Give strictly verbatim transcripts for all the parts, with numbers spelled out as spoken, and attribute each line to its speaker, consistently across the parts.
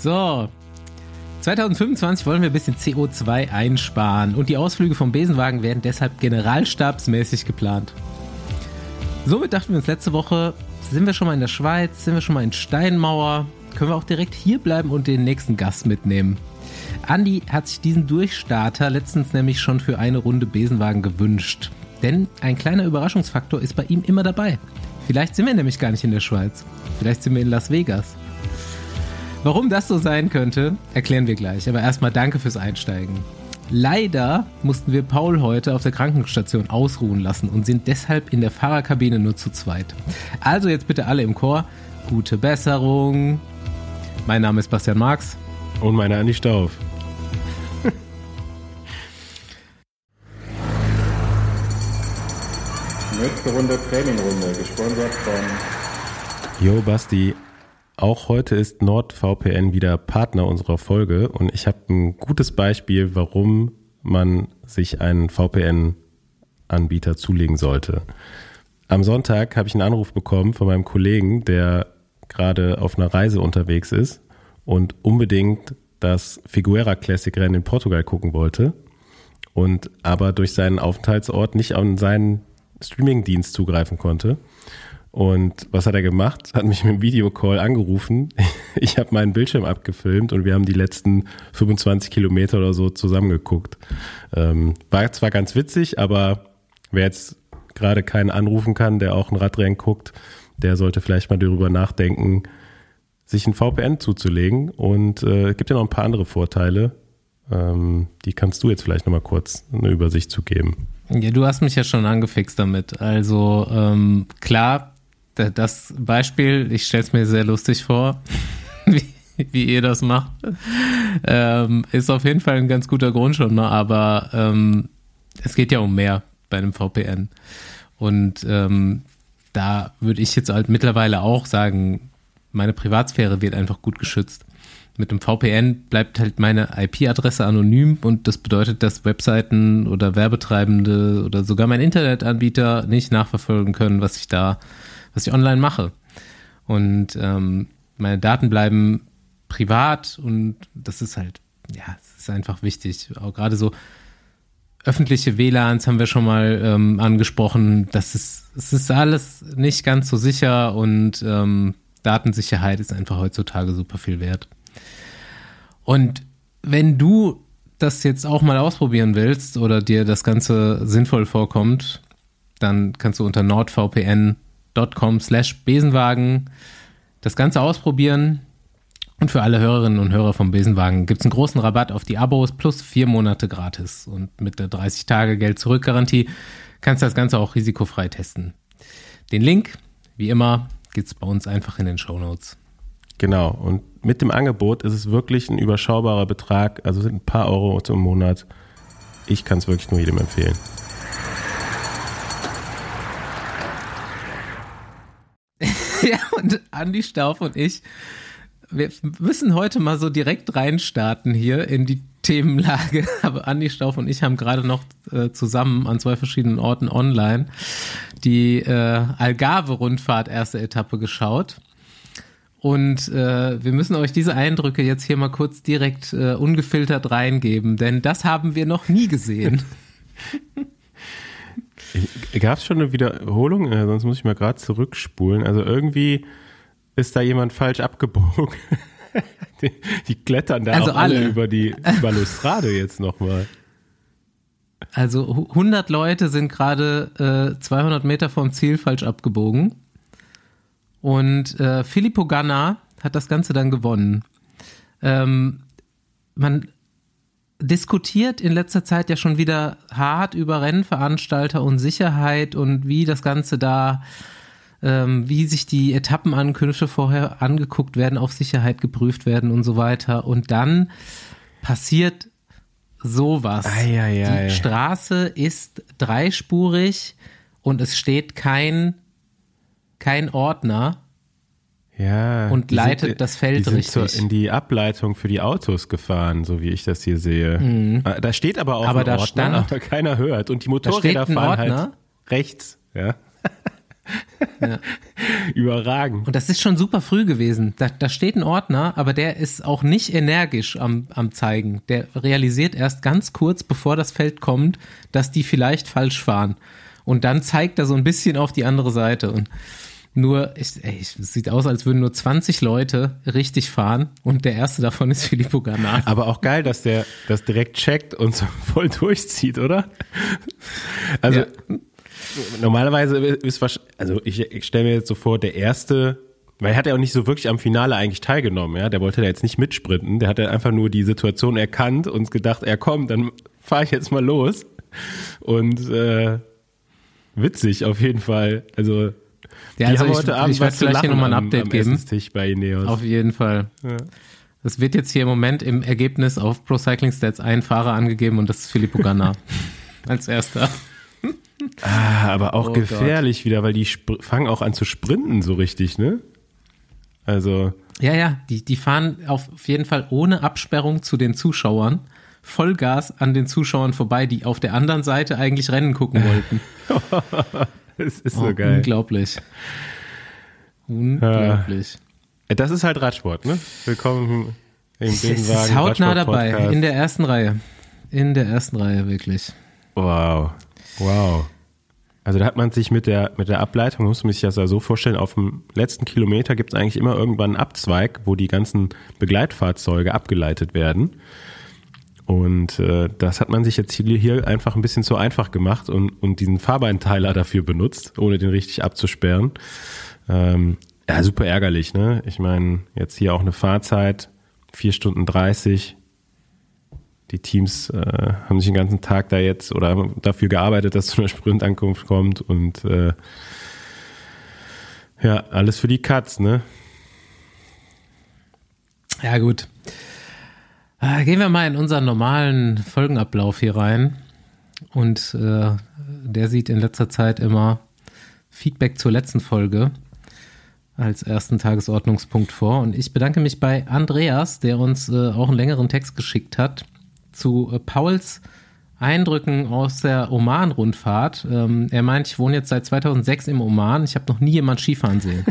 Speaker 1: So, zwanzig fünfundzwanzig wollen wir ein bisschen C O zwei einsparen und die Ausflüge vom Besenwagen werden deshalb generalstabsmäßig geplant. Somit dachten wir uns letzte Woche, sind wir schon mal in der Schweiz, sind wir schon mal in Steinmauer, können wir auch direkt hier bleiben und den nächsten Gast mitnehmen. Andi hat sich diesen Durchstarter letztens nämlich schon für eine Runde Besenwagen gewünscht. Denn ein kleiner Überraschungsfaktor ist bei ihm immer dabei. Vielleicht sind wir nämlich gar nicht in der Schweiz. Vielleicht sind wir in Las Vegas. Warum das so sein könnte, erklären wir gleich. Aber erstmal danke fürs Einsteigen. Leider mussten wir Paul heute auf der Krankenstation ausruhen lassen und sind deshalb in der Fahrerkabine nur zu zweit. Also jetzt bitte alle im Chor. Gute Besserung. Mein Name ist Bastian Marx.
Speaker 2: Und meine Andi Stauf.
Speaker 3: Nächste Runde Trainingrunde, gesponsert von...
Speaker 2: Yo Basti, auch heute ist NordVPN wieder Partner unserer Folge und ich habe ein gutes Beispiel, warum man sich einen V P N-Anbieter zulegen sollte. Am Sonntag habe ich einen Anruf bekommen von meinem Kollegen, der gerade auf einer Reise unterwegs ist und unbedingt das Figueira Classic Rennen in Portugal gucken wollte und aber durch seinen Aufenthaltsort nicht an seinen Streamingdienst zugreifen konnte. Und was hat er gemacht? Hat mich mit dem Videocall angerufen. Ich habe meinen Bildschirm abgefilmt und wir haben die letzten fünfundzwanzig Kilometer oder so zusammengeguckt. Ähm, war zwar ganz witzig, aber wer jetzt gerade keinen anrufen kann, der auch ein Radrennen guckt, der sollte vielleicht mal darüber nachdenken, sich ein V P N zuzulegen. Und äh, es gibt ja noch ein paar andere Vorteile. Ähm, die kannst du jetzt vielleicht nochmal kurz eine Übersicht zu geben.
Speaker 1: Ja, du hast mich ja schon angefixt damit. Also ähm, klar, das Beispiel, ich stelle es mir sehr lustig vor, wie, wie ihr das macht, ähm, ist auf jeden Fall ein ganz guter Grund schon, ne? Aber ähm, es geht ja um mehr bei einem V P N. Und ähm, da würde ich jetzt halt mittlerweile auch sagen, meine Privatsphäre wird einfach gut geschützt. Mit dem V P N bleibt halt meine I P-Adresse anonym und das bedeutet, dass Webseiten oder Werbetreibende oder sogar mein Internetanbieter nicht nachverfolgen können, was ich da, was ich online mache. Und ähm, meine Daten bleiben privat und das ist halt, ja, es ist einfach wichtig. Auch gerade so öffentliche W L A Ns haben wir schon mal ähm, angesprochen. Das ist, es ist alles nicht ganz so sicher und ähm, Datensicherheit ist einfach heutzutage super viel wert. Und wenn du das jetzt auch mal ausprobieren willst oder dir das Ganze sinnvoll vorkommt, dann kannst du unter nordvpn dot com slash Besenwagen das Ganze ausprobieren. Und für alle Hörerinnen und Hörer vom Besenwagen gibt es einen großen Rabatt auf die Abos plus vier Monate gratis. Und mit der dreißig Tage Geld-Zurück-Garantie kannst du das Ganze auch risikofrei testen. Den Link, wie immer, gibt es bei uns einfach in den Shownotes.
Speaker 2: Genau, und mit dem Angebot ist es wirklich ein überschaubarer Betrag, also sind ein paar Euro im Monat. Ich kann es wirklich nur jedem empfehlen.
Speaker 1: Ja, und Andi Stauf und ich, wir müssen heute mal so direkt reinstarten hier in die Themenlage. Aber Andi Stauf und ich haben gerade noch äh, zusammen an zwei verschiedenen Orten online die äh, Algarve-Rundfahrt erste Etappe geschaut. Und äh, wir müssen euch diese Eindrücke jetzt hier mal kurz direkt äh, ungefiltert reingeben, denn das haben wir noch nie gesehen.
Speaker 2: Gab es schon eine Wiederholung? Ja, sonst muss ich mal gerade zurückspulen. Also irgendwie ist da jemand falsch abgebogen. die, die klettern da
Speaker 1: also
Speaker 2: auch alle
Speaker 1: alle
Speaker 2: über die Balustrade jetzt nochmal.
Speaker 1: Also hundert Leute sind gerade äh, zweihundert Meter vom Ziel falsch abgebogen. Und äh, Filippo Ganna hat das Ganze dann gewonnen. Ähm, man diskutiert in letzter Zeit ja schon wieder hart über Rennveranstalter und Sicherheit und wie das Ganze da, ähm, wie sich die Etappenankünfte vorher angeguckt werden, auf Sicherheit geprüft werden und so weiter. Und dann passiert sowas.
Speaker 2: Ei, ei, ei.
Speaker 1: Die Straße ist dreispurig und es steht kein kein Ordner
Speaker 2: ja,
Speaker 1: und leitet
Speaker 2: sind,
Speaker 1: das Feld
Speaker 2: die sind
Speaker 1: richtig.
Speaker 2: So in die Ableitung für die Autos gefahren, so wie ich das hier sehe. Mhm. Da steht aber auch
Speaker 1: aber
Speaker 2: ein
Speaker 1: da
Speaker 2: Ordner,
Speaker 1: stand,
Speaker 2: aber keiner hört. Und die Motorräder fahren halt rechts. Ja.
Speaker 1: Ja.
Speaker 2: Überragend.
Speaker 1: Und das ist schon super früh gewesen. Da, da steht ein Ordner, aber der ist auch nicht energisch am, am Zeigen. Der realisiert erst ganz kurz, bevor das Feld kommt, dass die vielleicht falsch fahren. Und dann zeigt er so ein bisschen auf die andere Seite. Und nur, ich, ey, es sieht aus, als würden nur zwanzig Leute richtig fahren. Und der erste davon ist Filippo Ganna.
Speaker 2: Aber auch geil, dass der das direkt checkt und so voll durchzieht, oder? Also, ja. Normalerweise ist wahrscheinlich, also ich, ich stelle mir jetzt so vor, der erste, weil er hat ja auch nicht so wirklich am Finale eigentlich teilgenommen, ja, der wollte da jetzt nicht mitsprinten, der hat ja einfach nur die Situation erkannt und gedacht, ja komm, dann fahre ich jetzt mal los und äh, witzig auf jeden Fall, also
Speaker 1: ja,
Speaker 2: die
Speaker 1: also
Speaker 2: haben
Speaker 1: ich,
Speaker 2: heute Abend
Speaker 1: ich werde vielleicht hier nochmal ein Update
Speaker 2: am, am
Speaker 1: geben.
Speaker 2: Essenstisch bei Ineos.
Speaker 1: Auf jeden Fall.
Speaker 2: Ja.
Speaker 1: Es wird jetzt hier im Moment im Ergebnis auf Pro Cycling Stats ein Fahrer angegeben und das ist Filippo Ganna als erster.
Speaker 2: Ah, aber auch
Speaker 1: oh
Speaker 2: gefährlich
Speaker 1: Gott.
Speaker 2: wieder, weil die sp- fangen auch an zu sprinten so richtig, ne? Also.
Speaker 1: Ja, ja, die, die fahren auf jeden Fall ohne Absperrung zu den Zuschauern, Vollgas an den Zuschauern vorbei, die auf der anderen Seite eigentlich Rennen gucken wollten.
Speaker 2: Das ist so
Speaker 1: oh,
Speaker 2: geil.
Speaker 1: Unglaublich. Unglaublich.
Speaker 2: Ja. Das ist halt Radsport, ne? Willkommen im
Speaker 1: Es ist hautnah dabei, in der ersten Reihe. In der ersten Reihe, wirklich.
Speaker 2: Wow. Wow. Also da hat man sich mit der mit der Ableitung, muss man sich das ja so vorstellen, auf dem letzten Kilometer gibt es eigentlich immer irgendwann einen Abzweig, wo die ganzen Begleitfahrzeuge abgeleitet werden. Und äh, das hat man sich jetzt hier, hier einfach ein bisschen zu einfach gemacht und, und diesen Fahrbeinteiler dafür benutzt, ohne den richtig abzusperren. Ähm, ja, super ärgerlich, ne? Ich meine, jetzt hier auch eine Fahrzeit, vier Stunden dreißig. Die Teams äh, haben sich den ganzen Tag da jetzt oder haben dafür gearbeitet, dass zu einer Sprintankunft kommt und äh, ja, alles für die Katz, ne?
Speaker 1: Ja, gut. Äh, gehen wir mal in unseren normalen Folgenablauf hier rein und äh, der sieht in letzter Zeit immer Feedback zur letzten Folge als ersten Tagesordnungspunkt vor und ich bedanke mich bei Andreas, der uns äh, auch einen längeren Text geschickt hat zu äh, Pauls Eindrücken aus der Oman-Rundfahrt. Ähm, er meint, ich wohne jetzt seit zweitausendsechs im Oman. Ich habe noch nie jemand Skifahren sehen.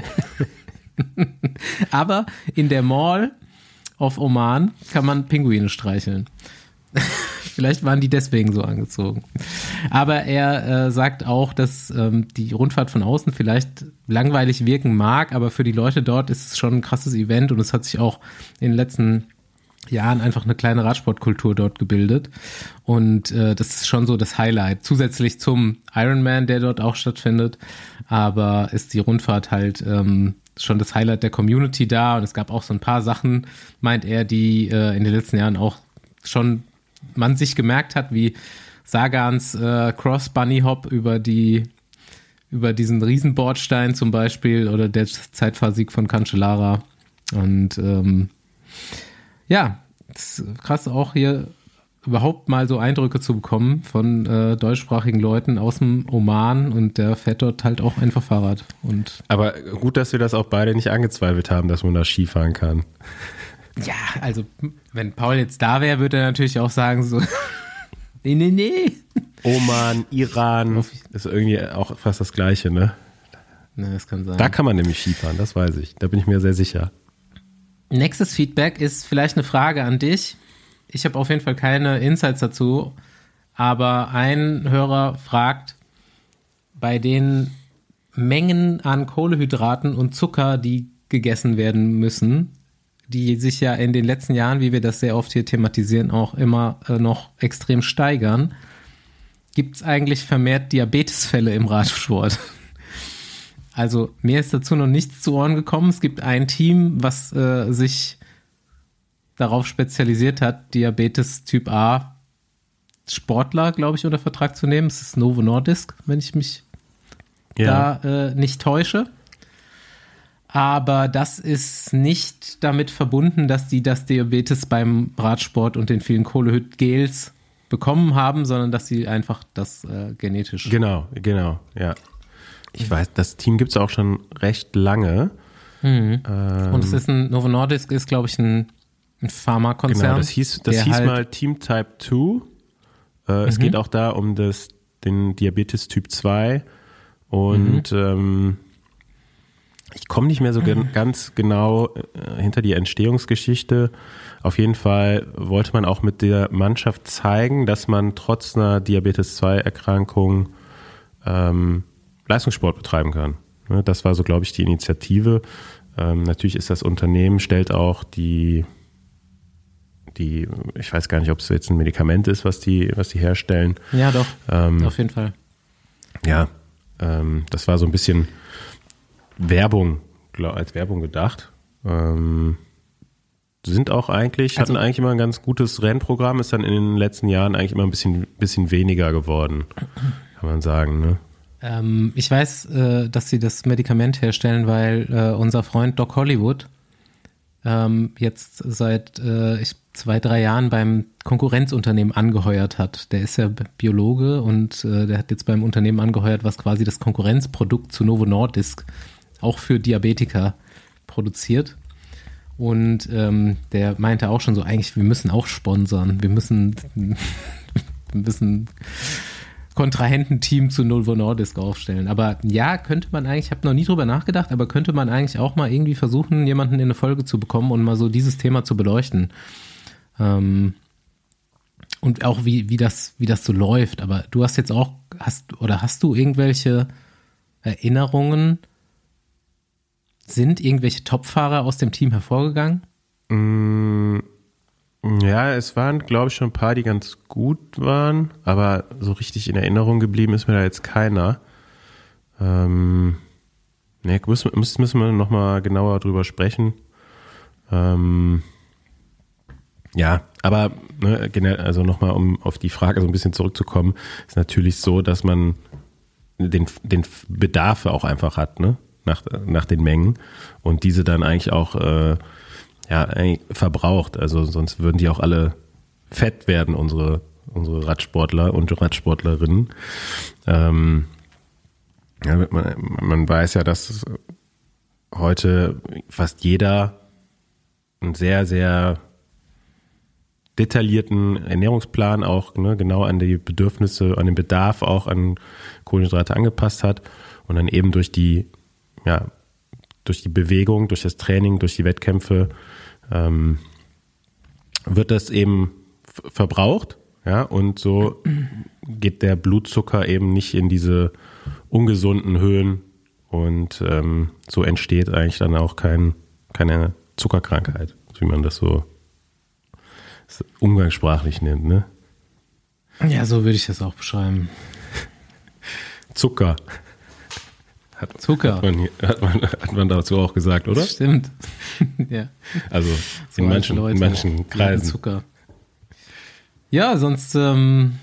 Speaker 1: Aber in der Mall auf Oman kann man Pinguine streicheln. Vielleicht waren die deswegen so angezogen. Aber er äh, sagt auch, dass ähm, die Rundfahrt von außen vielleicht langweilig wirken mag, aber für die Leute dort ist es schon ein krasses Event und es hat sich auch in den letzten Jahren einfach eine kleine Radsportkultur dort gebildet und äh, das ist schon so das Highlight, zusätzlich zum Ironman, der dort auch stattfindet, aber ist die Rundfahrt halt ähm, schon das Highlight der Community da und es gab auch so ein paar Sachen, meint er, die äh, in den letzten Jahren auch schon man sich gemerkt hat, wie Sagans äh, Cross Bunny Hop über die über diesen Riesenbordstein zum Beispiel oder der Zeitfahrsieg von Cancellara und ähm, ja, es ist krass auch hier überhaupt mal so Eindrücke zu bekommen von äh, deutschsprachigen Leuten aus dem Oman und der fährt dort halt auch einfach Fahrrad. Und
Speaker 2: aber gut, dass wir das auch beide nicht angezweifelt haben, dass man da Skifahren kann.
Speaker 1: Ja, also wenn Paul jetzt da wäre, würde er natürlich auch sagen so, nee, nee, nee.
Speaker 2: Oman, Iran, ist irgendwie auch fast das Gleiche, ne?
Speaker 1: Ja, das kann sein.
Speaker 2: Da kann man nämlich Skifahren, das weiß ich. Da bin ich mir sehr sicher.
Speaker 1: Nächstes Feedback ist vielleicht eine Frage an dich. Ich habe auf jeden Fall keine Insights dazu, aber ein Hörer fragt, bei den Mengen an Kohlenhydraten und Zucker, die gegessen werden müssen, die sich ja in den letzten Jahren, wie wir das sehr oft hier thematisieren, auch immer äh, noch extrem steigern, gibt es eigentlich vermehrt Diabetesfälle im Radsport? Also mir ist dazu noch nichts zu Ohren gekommen. Es gibt ein Team, was äh, sich darauf spezialisiert hat, Diabetes Typ A Sportler, glaube ich, unter Vertrag zu nehmen. Es ist Novo Nordisk, wenn ich mich ja. da äh, nicht täusche. Aber das ist nicht damit verbunden, dass die das Diabetes beim Radsport und den vielen Kohlehydgels bekommen haben, sondern dass sie einfach das äh, genetisch...
Speaker 2: Genau, genau, ja. Ich weiß, das Team gibt es auch schon recht lange.
Speaker 1: Mhm. Ähm, und es ist ein, Novo Nordisk ist, glaube ich, ein, ein Pharmakonzern.
Speaker 2: Genau, das hieß, das hieß
Speaker 1: halt
Speaker 2: mal Team Type zwei. Äh, mhm. Es geht auch da um das, den Diabetes Typ zwei Und mhm. ähm, ich komme nicht mehr so gen- ganz genau äh, hinter die Entstehungsgeschichte. Auf jeden Fall wollte man auch mit der Mannschaft zeigen, dass man trotz einer Diabetes zwei Erkrankung ähm, Leistungssport betreiben kann. Ne, das war so, glaube ich, die Initiative. Ähm, natürlich ist das Unternehmen, stellt auch die, die, ich weiß gar nicht, ob es jetzt ein Medikament ist, was die, was die herstellen.
Speaker 1: Ja, doch,
Speaker 2: ähm,
Speaker 1: auf jeden Fall.
Speaker 2: Ja, ähm, das war so ein bisschen Werbung, glaub, als Werbung gedacht. Ähm, sind auch eigentlich,
Speaker 1: also,
Speaker 2: hatten eigentlich immer ein ganz gutes Rennprogramm, ist dann in den letzten Jahren eigentlich immer ein bisschen, bisschen weniger geworden, kann man sagen, ne?
Speaker 1: Ähm, ich weiß, äh, dass sie das Medikament herstellen, weil äh, unser Freund Doc Hollywood ähm, jetzt seit äh, ich, zwei, drei Jahren beim Konkurrenzunternehmen angeheuert hat. Der ist ja Biologe und äh, der hat jetzt beim Unternehmen angeheuert, was quasi das Konkurrenzprodukt zu Novo Nordisk auch für Diabetiker produziert. Und ähm, der meinte auch schon so, eigentlich, wir müssen auch sponsern. Wir müssen, wir müssen Kontrahententeam zu Novo Nordisk aufstellen. Aber ja, könnte man eigentlich, ich habe noch nie drüber nachgedacht, aber könnte man eigentlich auch mal irgendwie versuchen, jemanden in eine Folge zu bekommen und mal so dieses Thema zu beleuchten. Ähm, und auch wie, wie das, wie das so läuft. Aber du hast jetzt auch, hast, oder hast du irgendwelche Erinnerungen? Sind irgendwelche Topfahrer aus dem Team hervorgegangen?
Speaker 2: Mm, ja, es waren, glaube ich, schon ein paar, die ganz gut waren, aber so richtig in Erinnerung geblieben ist mir da jetzt keiner. Ähm, ne, müssen, müssen wir nochmal genauer drüber sprechen. Ähm, ja, aber ne, generell, also nochmal, um auf die Frage so ein bisschen zurückzukommen, ist natürlich so, dass man den, den Bedarf auch einfach hat, ne? Nach, nach den Mengen und diese dann eigentlich auch äh, ja, verbraucht. Also sonst würden die auch alle fett werden, unsere, unsere Radsportler und Radsportlerinnen. Ähm, ja, man, man weiß ja, dass heute fast jeder einen sehr, sehr detaillierten Ernährungsplan auch ne, genau an die Bedürfnisse, an den Bedarf auch an Kohlenhydrate angepasst hat und dann eben durch die ja, durch die Bewegung, durch das Training, durch die Wettkämpfe ähm, wird das eben f- verbraucht, ja, und so geht der Blutzucker eben nicht in diese ungesunden Höhen und ähm, so entsteht eigentlich dann auch kein, keine Zuckerkrankheit, wie man das so umgangssprachlich nennt, ne?
Speaker 1: Ja, so würde ich das auch beschreiben.
Speaker 2: Zucker. Hat, Zucker. Hat man, hat, man, hat man dazu auch gesagt, oder?
Speaker 1: Stimmt. Ja.
Speaker 2: Also so in, manchen, Leute, in manchen Kreisen.
Speaker 1: Zucker. Ja, sonst ähm,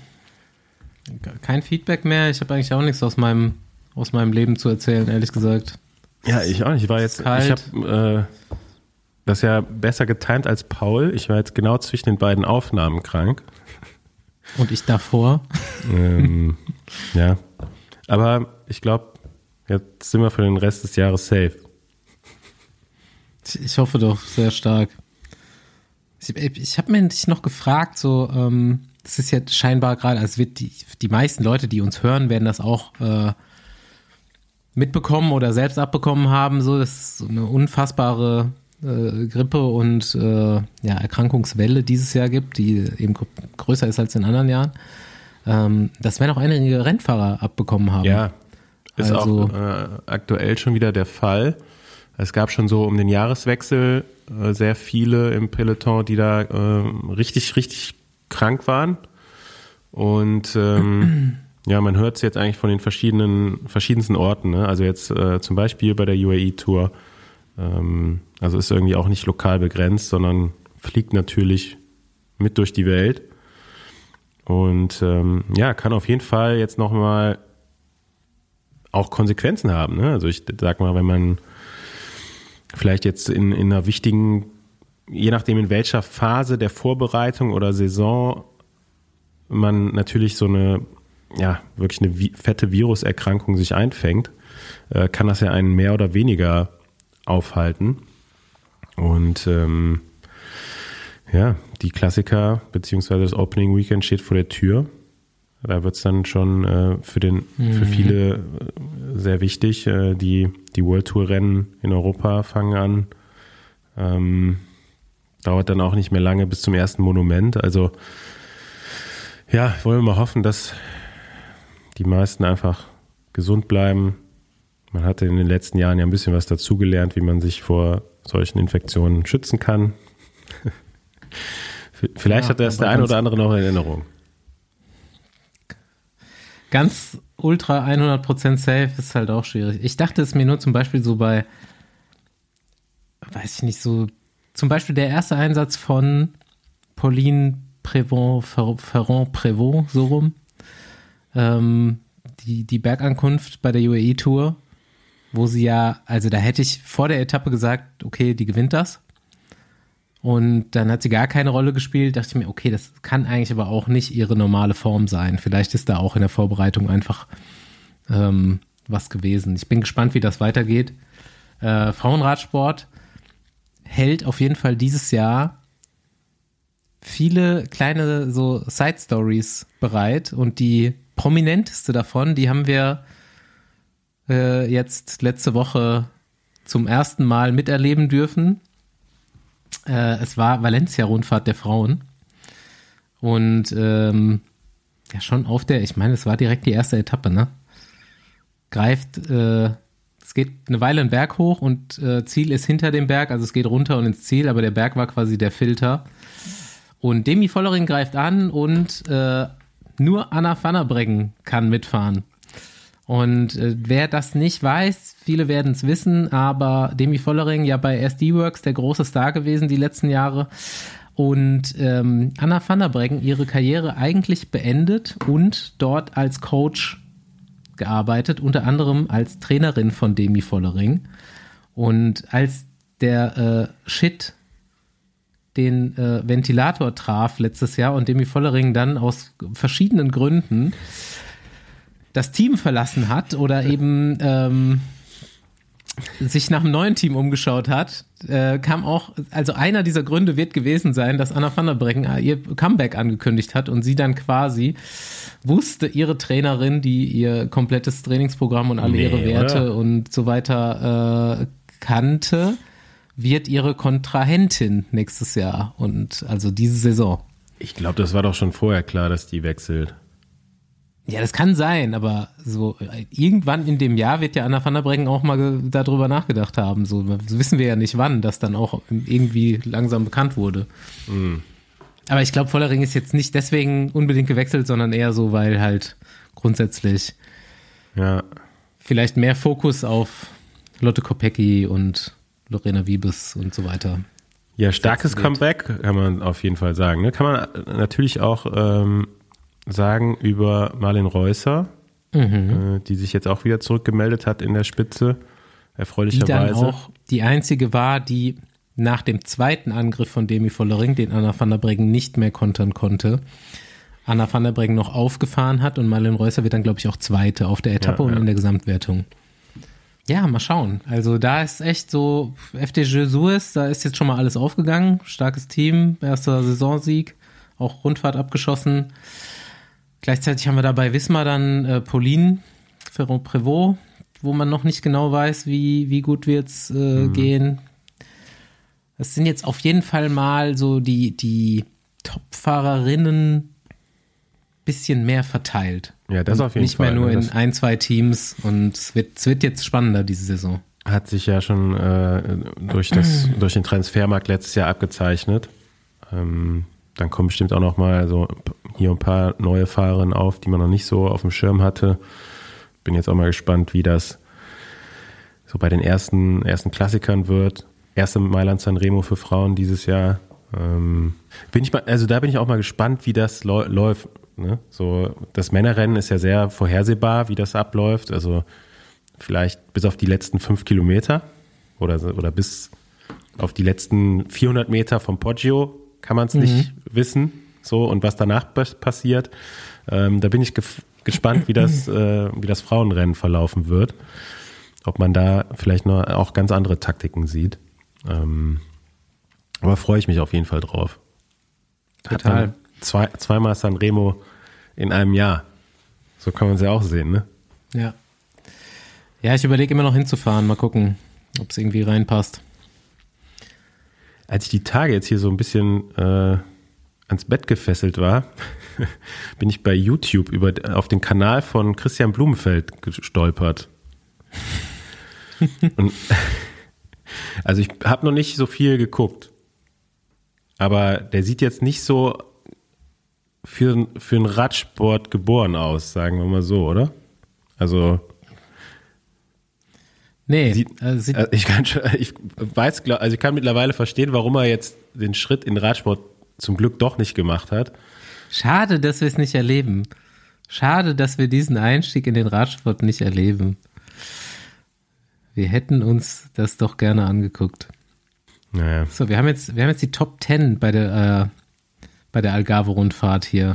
Speaker 1: kein Feedback mehr. Ich habe eigentlich auch nichts aus meinem, aus meinem Leben zu erzählen, ehrlich gesagt.
Speaker 2: Ja, ich auch nicht. Ich war jetzt, Kalt. ich habe äh, das ja besser getimt als Paul. Ich war jetzt genau zwischen den beiden Aufnahmen krank.
Speaker 1: Und ich davor.
Speaker 2: ähm, ja, aber ich glaube, jetzt sind wir für den Rest des Jahres safe.
Speaker 1: Ich hoffe doch sehr stark. Ich, ich habe mir noch gefragt, so, ähm, das ist jetzt scheinbar gerade, also wird die, die meisten Leute, die uns hören, werden das auch äh, mitbekommen oder selbst abbekommen haben. So, das ist so eine unfassbare äh, Grippe und äh, ja, Erkrankungswelle dieses Jahr gibt, die eben größer ist als in anderen Jahren. Ähm, das werden auch einige Rennfahrer abbekommen haben.
Speaker 2: Ja. Ist
Speaker 1: also,
Speaker 2: auch äh, aktuell schon wieder der Fall. Es gab schon so um den Jahreswechsel äh, sehr viele im Peloton, die da äh, richtig, richtig krank waren. Und ähm, ja, man hört es jetzt eigentlich von den verschiedenen, verschiedensten Orten. Ne? Also jetzt äh, zum Beispiel bei der U A E-Tour. Ähm, also ist irgendwie auch nicht lokal begrenzt, sondern fliegt natürlich mit durch die Welt. Und ähm, ja, kann auf jeden Fall jetzt nochmal auch Konsequenzen haben. Ne? Also ich sag mal, wenn man vielleicht jetzt in, in einer wichtigen, je nachdem in welcher Phase der Vorbereitung oder Saison man natürlich so eine, ja, wirklich eine vi- fette Viruserkrankung sich einfängt, äh, kann das ja einen mehr oder weniger aufhalten. Und ähm, ja, die Klassiker beziehungsweise das Opening Weekend steht vor der Tür. Da wird es dann schon äh, für den mhm. für viele äh, sehr wichtig. Äh, die, die World Tour Rennen in Europa fangen an. Ähm, dauert dann auch nicht mehr lange bis zum ersten Monument. Also ja, wollen wir mal hoffen, dass die meisten einfach gesund bleiben. Man hatte in den letzten Jahren ja ein bisschen was dazugelernt, wie man sich vor solchen Infektionen schützen kann. Vielleicht ja, hat das der eine oder andere noch in Erinnerung.
Speaker 1: Ganz ultra hundert Prozent safe ist halt auch schwierig. Ich dachte es mir nur zum Beispiel so bei, weiß ich nicht, so zum Beispiel der erste Einsatz von Pauline Prévot, Ferrand-Prévot, so rum, ähm, die, die Bergankunft bei der U A E-Tour, wo sie ja, also da hätte ich vor der Etappe gesagt, okay, die gewinnt das. Und dann hat sie gar keine Rolle gespielt, dachte ich mir, okay, das kann eigentlich aber auch nicht ihre normale Form sein. Vielleicht ist da auch in der Vorbereitung einfach ähm, was gewesen. Ich bin gespannt, wie das weitergeht. Äh, Frauenradsport hält auf jeden Fall dieses Jahr viele kleine so Side-Stories bereit und die prominenteste davon, die haben wir äh, jetzt letzte Woche zum ersten Mal miterleben dürfen. Äh, es war Valencia-Rundfahrt der Frauen und ähm, ja schon auf der, ich meine, es war direkt die erste Etappe, ne? Greift, äh, es geht eine Weile einen Berg hoch und äh, Ziel ist hinter dem Berg, also es geht runter und ins Ziel, aber der Berg war quasi der Filter. Und Demi Vollering greift an und äh, nur Anna van der Breggen kann mitfahren. Und äh, wer das nicht weiß, viele werden es wissen, aber Demi Vollering ja bei S D-Works der große Star gewesen die letzten Jahre. Und ähm, Anna van der Breggen ihre Karriere eigentlich beendet und dort als Coach gearbeitet, unter anderem als Trainerin von Demi Vollering. Und als der äh, Shit den äh, Ventilator traf letztes Jahr und Demi Vollering dann aus verschiedenen Gründen das Team verlassen hat oder eben ähm, sich nach einem neuen Team umgeschaut hat, äh, kam auch, also einer dieser Gründe wird gewesen sein, dass Anna van der Breggen ihr Comeback angekündigt hat und sie dann quasi wusste, ihre Trainerin, die ihr komplettes Trainingsprogramm und alle nee, ihre Werte oder? und so weiter äh, kannte, wird ihre Kontrahentin nächstes Jahr und also diese Saison.
Speaker 2: Ich glaube, das war doch schon vorher klar, dass die wechselt.
Speaker 1: Ja, das kann sein, aber so irgendwann in dem Jahr wird ja Anna van der Breggen auch mal ge- darüber nachgedacht haben. So wissen wir ja nicht, wann das dann auch irgendwie langsam bekannt wurde. Mhm. Aber ich glaube, Vollering ist jetzt nicht deswegen unbedingt gewechselt, sondern eher so, weil halt grundsätzlich
Speaker 2: ja.
Speaker 1: vielleicht mehr Fokus auf Lotte Kopecky und Lorena Wiebes und so weiter.
Speaker 2: Ja, starkes Comeback, kann man auf jeden Fall sagen. Ne? Kann man natürlich auch ähm, sagen über Marlen Reusser, mhm. äh, die sich jetzt auch wieder zurückgemeldet hat in der Spitze, erfreulicherweise.
Speaker 1: Die dann auch die einzige war, die nach dem zweiten Angriff von Demi Vollering, den Anna van der Breggen nicht mehr kontern konnte, Anna van der Breggen noch aufgefahren hat und Marlen Reusser wird dann, glaube ich, auch Zweite auf der Etappe ja, und ja. in der Gesamtwertung. Ja, mal schauen. Also da ist echt so, F D J Suez, da ist jetzt schon mal alles aufgegangen. Starkes Team, erster Saisonsieg, auch Rundfahrt abgeschossen. Gleichzeitig haben wir da bei Wismar dann äh, Pauline Ferrand-Prévot, wo man noch nicht genau weiß, wie, wie gut wird's äh, mhm. gehen. Das sind jetzt auf jeden Fall mal so die, die Top-Fahrerinnen bisschen mehr verteilt.
Speaker 2: Ja, das auf jeden
Speaker 1: nicht
Speaker 2: Fall.
Speaker 1: Nicht mehr nur
Speaker 2: ne?
Speaker 1: in ein, zwei Teams und es wird, es wird jetzt spannender diese Saison.
Speaker 2: Hat sich ja schon äh, durch, das, durch den Transfermarkt letztes Jahr abgezeichnet. Ähm, dann kommen bestimmt auch noch mal so hier ein paar neue Fahrerinnen auf, die man noch nicht so auf dem Schirm hatte. Bin jetzt auch mal gespannt, wie das so bei den ersten, ersten Klassikern wird. Erste Mailand Sanremo für Frauen dieses Jahr. Ähm, bin ich mal, also da bin ich auch mal gespannt, wie das lo- läuft. Ne? So, das Männerrennen ist ja sehr vorhersehbar, wie das abläuft. Also vielleicht bis auf die letzten fünf Kilometer oder, oder bis auf die letzten vierhundert Meter vom Poggio kann man es mhm. nicht wissen. So, und was danach passiert. Ähm, da bin ich gef- gespannt, wie das, äh, wie das Frauenrennen verlaufen wird. Ob man da vielleicht noch auch ganz andere Taktiken sieht. Ähm, aber freue ich mich auf jeden Fall drauf.
Speaker 1: Total.
Speaker 2: Zwei, zweimal Sanremo in einem Jahr. So kann man es ja auch sehen, ne?
Speaker 1: Ja. Ja, ich überlege immer noch hinzufahren. Mal gucken, ob es irgendwie reinpasst.
Speaker 2: Als ich die Tage jetzt hier so ein bisschen äh, ans Bett gefesselt war, bin ich bei YouTube über, auf den Kanal von Christian Blumenfeld gestolpert. Und, also ich habe noch nicht so viel geguckt, aber der sieht jetzt nicht so für, für einen Radsport geboren aus, sagen wir mal so, oder? Also
Speaker 1: nee,
Speaker 2: sieht,
Speaker 1: äh, sieht,
Speaker 2: also ich kann schon, ich weiß, also ich kann mittlerweile verstehen, warum er jetzt den Schritt in den Radsport zum Glück doch nicht gemacht hat.
Speaker 1: Schade, dass wir es nicht erleben. Schade, dass wir diesen Einstieg in den Radsport nicht erleben. Wir hätten uns das doch gerne angeguckt.
Speaker 2: Naja.
Speaker 1: So, wir haben jetzt, wir haben jetzt die Top Ten bei der, äh, bei der Algarve-Rundfahrt hier.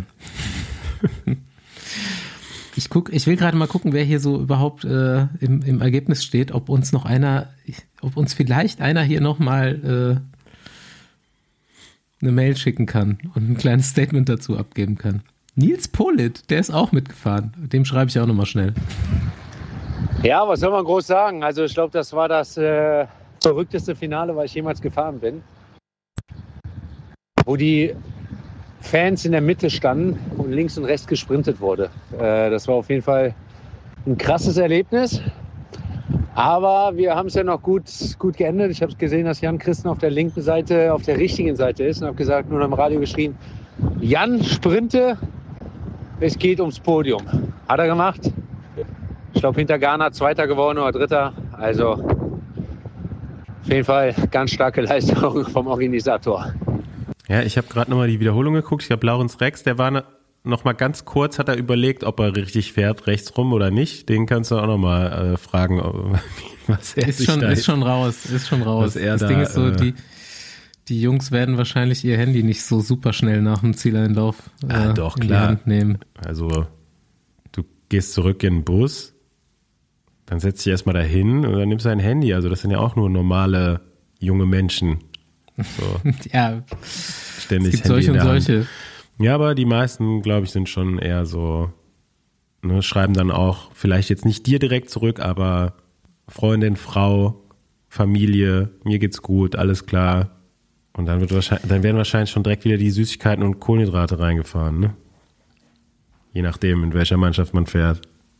Speaker 1: Ich guck, ich will gerade mal gucken, wer hier so überhaupt äh, im, im Ergebnis steht, ob uns noch einer, ob uns vielleicht einer hier noch mal äh, eine Mail schicken kann und ein kleines Statement dazu abgeben kann. Nils Polit, der ist auch mitgefahren. Dem schreibe ich auch nochmal schnell.
Speaker 4: Ja, was soll man groß sagen? Also ich glaube, das war das äh, verrückteste Finale, was ich jemals gefahren bin. Wo die Fans in der Mitte standen und links und rechts gesprintet wurde. Äh, das war auf jeden Fall ein krasses Erlebnis. Aber wir haben es ja noch gut, gut geendet. Ich habe gesehen, dass Jan Christen auf der linken Seite, auf der richtigen Seite ist und habe gesagt, nur am Radio geschrien, Jan, sprinte, es geht ums Podium. Hat er gemacht. Ich glaube, hinter Ghana Zweiter geworden oder Dritter. Also auf jeden Fall ganz starke Leistung vom Organisator.
Speaker 2: Ja, ich habe gerade nochmal die Wiederholung geguckt. Ich glaube, Laurens Rex, der war noch mal ganz kurz, hat er überlegt, ob er richtig fährt, rechts rum oder nicht. Den kannst du auch nochmal äh, fragen, was er
Speaker 1: ist
Speaker 2: sich
Speaker 1: schon,
Speaker 2: da
Speaker 1: ist schon raus, ist schon raus. Das
Speaker 2: da,
Speaker 1: Ding ist so,
Speaker 2: äh,
Speaker 1: die, die Jungs werden wahrscheinlich ihr Handy nicht so super schnell nach dem Zieleinlauf äh,
Speaker 2: ah, doch,
Speaker 1: in die
Speaker 2: klar.
Speaker 1: Hand nehmen.
Speaker 2: Also du gehst zurück in den Bus, dann setzt dich erstmal dahin und dann nimmst du dein Handy. Also das sind ja auch nur normale junge Menschen. So.
Speaker 1: Ja,
Speaker 2: Ständig
Speaker 1: es gibt
Speaker 2: Handy
Speaker 1: solche
Speaker 2: in der
Speaker 1: und
Speaker 2: Hand.
Speaker 1: solche.
Speaker 2: Ja, aber die meisten, glaube ich, sind schon eher so, ne, schreiben dann auch, vielleicht jetzt nicht dir direkt zurück, aber Freundin, Frau, Familie, mir geht's gut, alles klar. Und dann wird wahrscheinlich, dann werden wahrscheinlich schon direkt wieder die Süßigkeiten und Kohlenhydrate reingefahren, ne? Je nachdem, in welcher Mannschaft man fährt.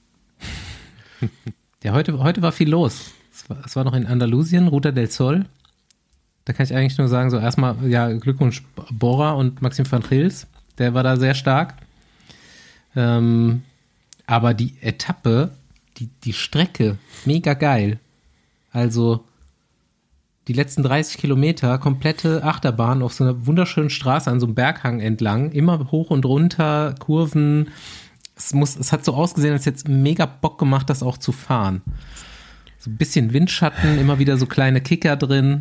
Speaker 1: Ja, heute, heute war viel los. Es war, es war noch in Andalusien, Ruta del Sol. Da kann ich eigentlich nur sagen, so erstmal, ja, Glückwunsch Bora und Maxim van Trils. Der war da sehr stark. Ähm, aber die Etappe, die, die Strecke, mega geil. Also die letzten dreißig Kilometer, komplette Achterbahn auf so einer wunderschönen Straße an so einem Berghang entlang. Immer hoch und runter, Kurven. Es, muss, es hat so ausgesehen, als hätte es mega Bock gemacht, das auch zu fahren. So ein bisschen Windschatten, immer wieder so kleine Kicker drin.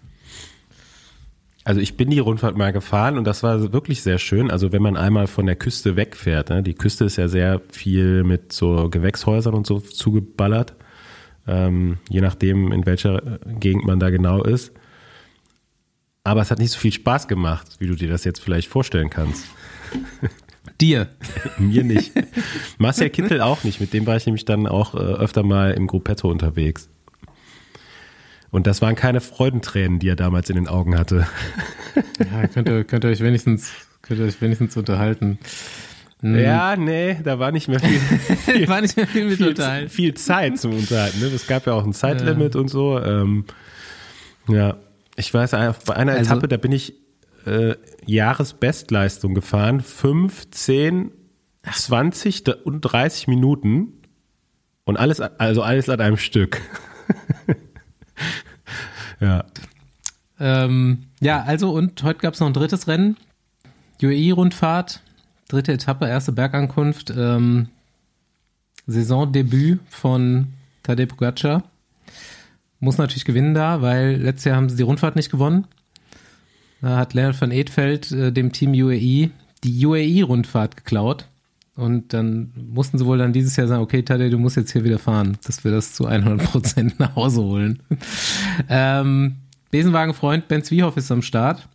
Speaker 2: Also ich bin die Rundfahrt mal gefahren und das war wirklich sehr schön. Also wenn man einmal von der Küste wegfährt, ne? Die Küste ist ja sehr viel mit so Gewächshäusern und so zugeballert, ähm, je nachdem, in welcher Gegend man da genau ist. Aber es hat nicht so viel Spaß gemacht, wie du dir das jetzt vielleicht vorstellen kannst.
Speaker 1: Dir?
Speaker 2: Mir nicht. Marcel Kittel auch nicht. Mit dem war ich nämlich dann auch äh, öfter mal im Gruppetto unterwegs. Und das waren keine Freudentränen, die er damals in den Augen hatte.
Speaker 1: Ja, könnt ihr, könnt ihr euch wenigstens, könnt ihr euch wenigstens unterhalten.
Speaker 2: Hm. Ja, nee, da war nicht mehr viel, viel,
Speaker 1: war nicht mehr viel mit
Speaker 2: viel,
Speaker 1: unterhalten.
Speaker 2: viel Zeit zum Unterhalten. Ne? Es gab ja auch ein Zeitlimit ja. und so. Ähm, ja, ich weiß, bei einer
Speaker 1: also,
Speaker 2: Etappe, da bin ich äh, Jahresbestleistung gefahren. Fünf, zehn, zwanzig und dreißig Minuten. Und alles, also alles an einem Stück. Ja.
Speaker 1: Ähm, ja, also und heute gab es noch ein drittes Rennen. U A E-Rundfahrt, dritte Etappe, erste Bergankunft. Ähm, Saisondebüt von Tadej Pogačar. Muss natürlich gewinnen da, weil letztes Jahr haben sie die Rundfahrt nicht gewonnen. Da hat Leonard van Eetveld äh, dem Team U A E die U A E-Rundfahrt geklaut. Und dann mussten sie wohl dann dieses Jahr sagen, okay, Tadej, du musst jetzt hier wieder fahren, dass wir das zu hundert Prozent nach Hause holen. ähm, Besenwagenfreund Ben Zwiehoff ist am Start.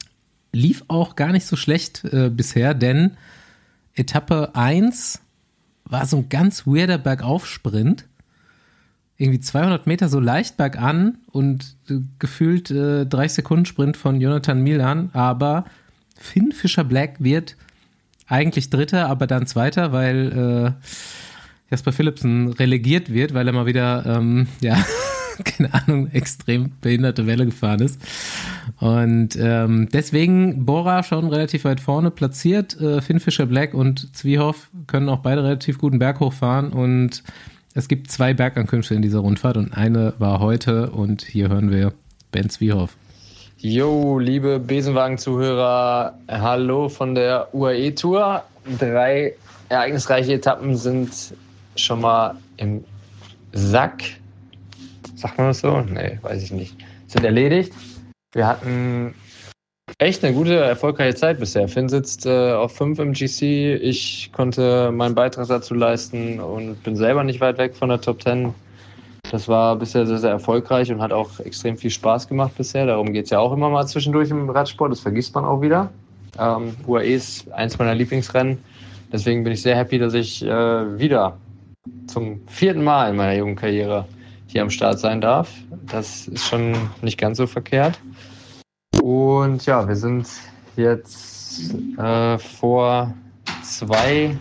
Speaker 1: Lief auch gar nicht so schlecht äh, bisher, denn Etappe eins war so ein ganz weirder Bergaufsprint. Irgendwie zweihundert Meter so leicht bergan und äh, gefühlt äh, dreißig Sekunden Sprint von Jonathan Milan, aber Finn Fischer-Black wird eigentlich Dritter, aber dann Zweiter, weil äh, Jasper Philipsen relegiert wird, weil er mal wieder, ähm, ja, keine Ahnung, extrem behinderte Welle gefahren ist. Und ähm, deswegen Bora schon relativ weit vorne platziert. Äh, Finn Fischer-Black und Zwiehoff können auch beide relativ guten Berg hochfahren und es gibt zwei Bergankünfte in dieser Rundfahrt und eine war heute und hier hören wir Ben Zwiehoff.
Speaker 5: Jo, liebe Besenwagen-Zuhörer, hallo von der U A E-Tour. Drei ereignisreiche Etappen sind schon mal im Sack. Sagt man das so? Nee, weiß ich nicht. Sind erledigt. Wir hatten echt eine gute, erfolgreiche Zeit bisher. Finn sitzt äh, auf fünf im G C. Ich konnte meinen Beitrag dazu leisten und bin selber nicht weit weg von der Top Ten. Das war bisher sehr, sehr erfolgreich und hat auch extrem viel Spaß gemacht bisher. Darum geht es ja auch immer mal zwischendurch im Radsport. Das vergisst man auch wieder. Ähm, U A E ist eins meiner Lieblingsrennen. Deswegen bin ich sehr happy, dass ich äh, wieder zum vierten Mal in meiner jungen Karriere hier am Start sein darf. Das ist schon nicht ganz so verkehrt. Und ja, wir sind jetzt äh, vor zwei,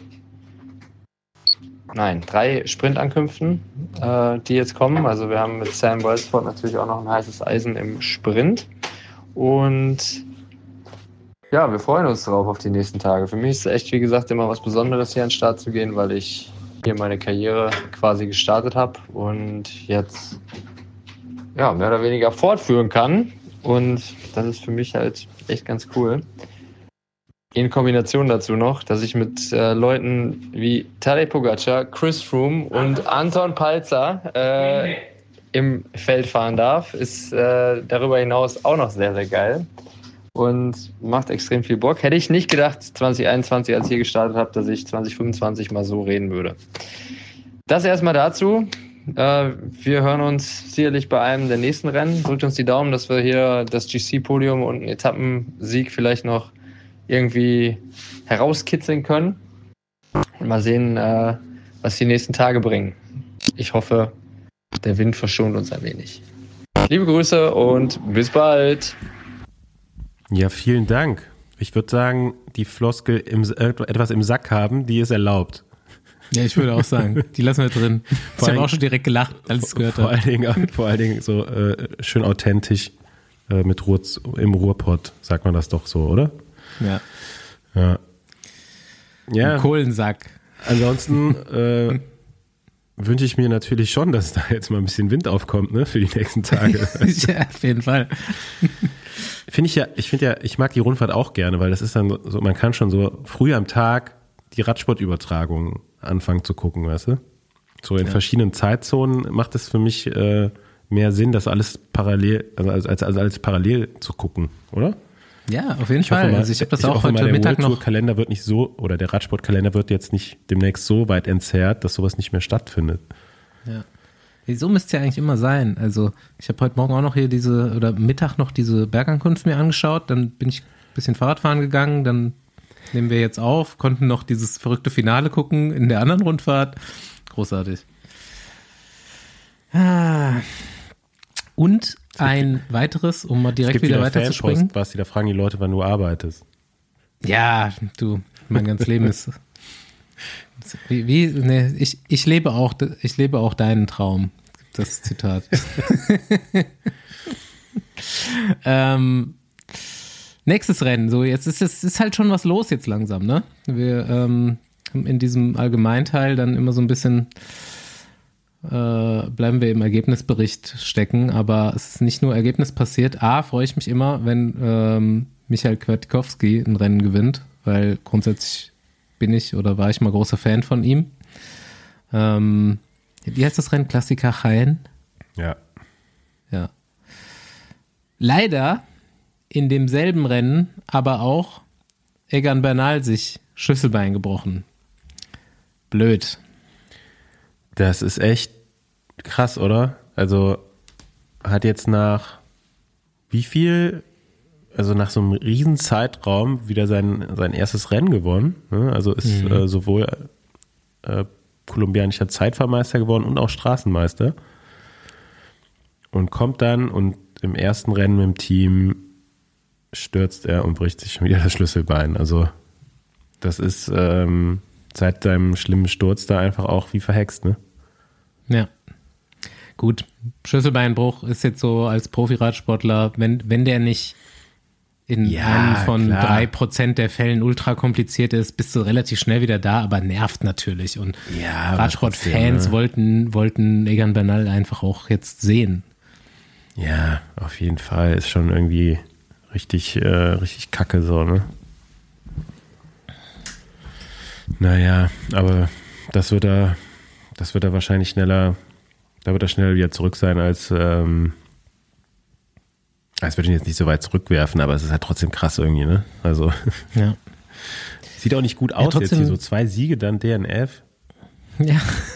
Speaker 5: nein, drei Sprintankünften, äh, die jetzt kommen. Also wir haben mit Sam Wellsport natürlich auch noch ein heißes Eisen im Sprint. Und ja, wir freuen uns drauf auf die nächsten Tage. Für mich ist es echt, wie gesagt, immer was Besonderes, hier an den Start zu gehen, weil ich hier meine Karriere quasi gestartet habe und jetzt ja, mehr oder weniger fortführen kann. Und das ist für mich halt echt ganz cool. In Kombination dazu noch, dass ich mit äh, Leuten wie Tadej Pogacar, Chris Froome und Anton Palzer äh, im Feld fahren darf, ist äh, darüber hinaus auch noch sehr, sehr geil. Und macht extrem viel Bock. Hätte ich nicht gedacht, zwanzig einundzwanzig, als ich hier gestartet habe, dass ich zwanzig fünfundzwanzig mal so reden würde. Das erstmal dazu. Äh, wir hören uns sicherlich bei einem der nächsten Rennen. Drückt uns die Daumen, dass wir hier das G C-Podium und einen Etappensieg vielleicht noch irgendwie herauskitzeln können. Und mal sehen, äh, was die nächsten Tage bringen. Ich hoffe, der Wind verschont uns ein wenig. Liebe Grüße und bis bald.
Speaker 2: Ja, vielen Dank. Ich würde sagen, die Floskel im, äh, etwas im Sack haben, die ist erlaubt.
Speaker 1: Ja, ich würde auch sagen, die lassen wir drin. Ich habe auch schon direkt gelacht, als ich es gehört
Speaker 2: vor
Speaker 1: habe.
Speaker 2: Allen Dingen, vor allen Dingen so äh, schön authentisch äh, mit Ruhr, im Ruhrpott, sagt man das doch so, oder?
Speaker 1: Ja.
Speaker 2: Ja. Ja.
Speaker 1: Ein Kohlensack.
Speaker 2: Ansonsten äh, wünsche ich mir natürlich schon, dass da jetzt mal ein bisschen Wind aufkommt, ne, für die nächsten Tage.
Speaker 1: Ja, auf jeden Fall.
Speaker 2: Finde ich ja, ich finde ja, ich mag die Rundfahrt auch gerne, weil das ist dann so, man kann schon so früh am Tag die Radsportübertragungen anfangen zu gucken, weißt du? So in ja. verschiedenen Zeitzonen macht es für mich äh, mehr Sinn, das alles parallel, also als, als, als alles parallel zu gucken, oder?
Speaker 1: Ja, auf jeden
Speaker 2: ich
Speaker 1: Fall.
Speaker 2: Mal,
Speaker 1: also ich habe das
Speaker 2: ich
Speaker 1: auch
Speaker 2: heute
Speaker 1: mal, Mittag noch.
Speaker 2: Der Kalender wird nicht so, oder der Radsportkalender wird jetzt nicht demnächst so weit entzerrt, dass sowas nicht mehr stattfindet.
Speaker 1: Ja. So müsste es ja eigentlich immer sein. Also ich habe heute Morgen auch noch hier diese, oder Mittag noch diese Bergankunft mir angeschaut, dann bin ich ein bisschen Fahrradfahren gegangen, dann nehmen wir jetzt auf, konnten noch dieses verrückte Finale gucken in der anderen Rundfahrt. Großartig. Ah. Und ein weiteres, um mal direkt wieder weiterzuspringen.
Speaker 2: Was die da fragen die Leute, wann du arbeitest.
Speaker 1: Ja, du, mein ganzes Leben ist wie, wie ne, ich, ich lebe auch, ich lebe auch deinen Traum. Das Zitat. ähm, nächstes Rennen. So, jetzt ist es ist halt schon was los jetzt langsam, ne? Wir ähm, haben in diesem Allgemeinteil dann immer so ein bisschen äh, bleiben wir im Ergebnisbericht stecken, aber es ist nicht nur Ergebnis passiert. A, freue ich mich immer, wenn ähm, Michael Kwiatkowski ein Rennen gewinnt, weil grundsätzlich bin ich oder war ich mal großer Fan von ihm. Ähm, wie heißt das Rennen? Klassiker Jaén?
Speaker 2: Ja.
Speaker 1: Ja. Leider in demselben Rennen aber auch Egan Bernal sich Schlüsselbein gebrochen. Blöd.
Speaker 2: Das ist echt krass, oder? Also hat jetzt nach wie viel, also nach so einem riesen Zeitraum wieder sein, sein erstes Rennen gewonnen. Ne? Also ist mhm. äh, sowohl äh, kolumbianischer Zeitfahrmeister geworden und auch Straßenmeister. Und kommt dann und im ersten Rennen mit dem Team stürzt er und bricht sich schon wieder das Schlüsselbein. Also das ist ähm, seit seinem schlimmen Sturz da einfach auch wie verhext, ne?
Speaker 1: Ja. Gut, Schlüsselbeinbruch ist jetzt so als Profi-Radsportler, wenn, wenn der nicht in
Speaker 2: Ja,
Speaker 1: einem von
Speaker 2: klar.
Speaker 1: drei Prozent der Fällen ultra kompliziert ist, bist du relativ schnell wieder da, aber nervt natürlich. Und
Speaker 2: Ja, aber
Speaker 1: Radsportfans
Speaker 2: trotzdem, ne?
Speaker 1: wollten, wollten Egan Bernal einfach auch jetzt sehen.
Speaker 2: Ja, auf jeden Fall. Ist schon irgendwie richtig, äh, richtig kacke so, ne? Naja, aber das wird er, das wird er wahrscheinlich schneller, da wird er schneller wieder zurück sein, als, ähm, als würde ich ihn jetzt nicht so weit zurückwerfen, aber es ist halt trotzdem krass irgendwie, ne? Also,
Speaker 1: Ja.
Speaker 2: sieht auch nicht gut aus
Speaker 1: trotzdem-
Speaker 2: jetzt hier, so zwei Siege, dann D N F.
Speaker 1: Ja.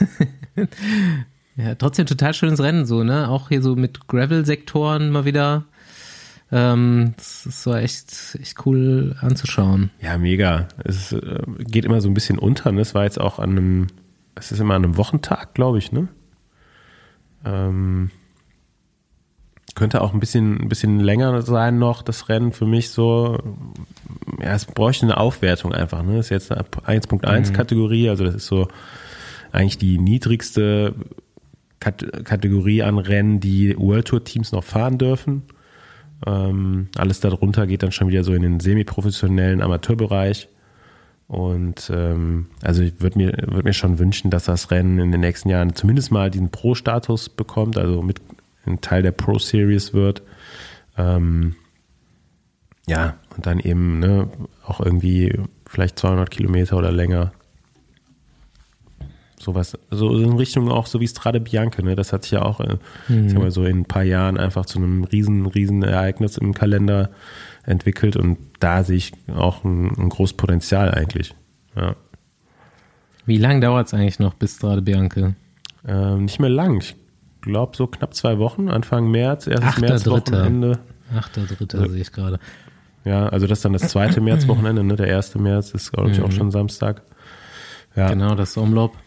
Speaker 1: Ja, trotzdem total schönes Rennen, so, ne? Auch hier so mit Gravel-Sektoren mal wieder. Ähm, das ist so echt, echt cool anzuschauen.
Speaker 2: Ja, mega. Es äh, geht immer so ein bisschen unter, ne? Es war jetzt auch an einem, es ist immer an einem Wochentag, glaube ich, ne? Ähm, könnte auch ein bisschen, ein bisschen länger sein noch, das Rennen für mich so. Ja, es bräuchte eine Aufwertung einfach, ne? Das ist jetzt eine eins Punkt eins Kategorie, also das ist so eigentlich die niedrigste Kat- Kategorie an Rennen, die World Tour Teams noch fahren dürfen. Ähm, alles darunter geht dann schon wieder so in den semi-professionellen Amateurbereich. Und ähm, also ich würde mir, würd mir schon wünschen, dass das Rennen in den nächsten Jahren zumindest mal diesen Pro-Status bekommt, also mit ein Teil der Pro-Series wird. Ähm, ja, und dann eben ne, auch irgendwie vielleicht zweihundert Kilometer oder länger. Sowas, so in Richtung auch so wie Strade Bianche, ne? Das hat sich ja auch, äh,
Speaker 1: Mhm.
Speaker 2: sagen wir so, in ein paar Jahren einfach zu einem riesen, riesen Ereignis im Kalender entwickelt und da sehe ich auch ein, ein großes Potenzial eigentlich. Ja.
Speaker 1: Wie lange dauert es eigentlich noch bis Strade Bianche?
Speaker 2: Ähm, nicht mehr lang, ich glaube so knapp zwei Wochen, Anfang März, erstes
Speaker 1: Achter
Speaker 2: Märzwochenende.
Speaker 1: Achter, dritter
Speaker 2: Also-
Speaker 1: sehe ich gerade.
Speaker 2: Ja, also das ist dann das zweite Märzwochenende, ne? Der erste März ist, glaube ich, auch schon Samstag. Ja.
Speaker 1: Genau, das Umlauf.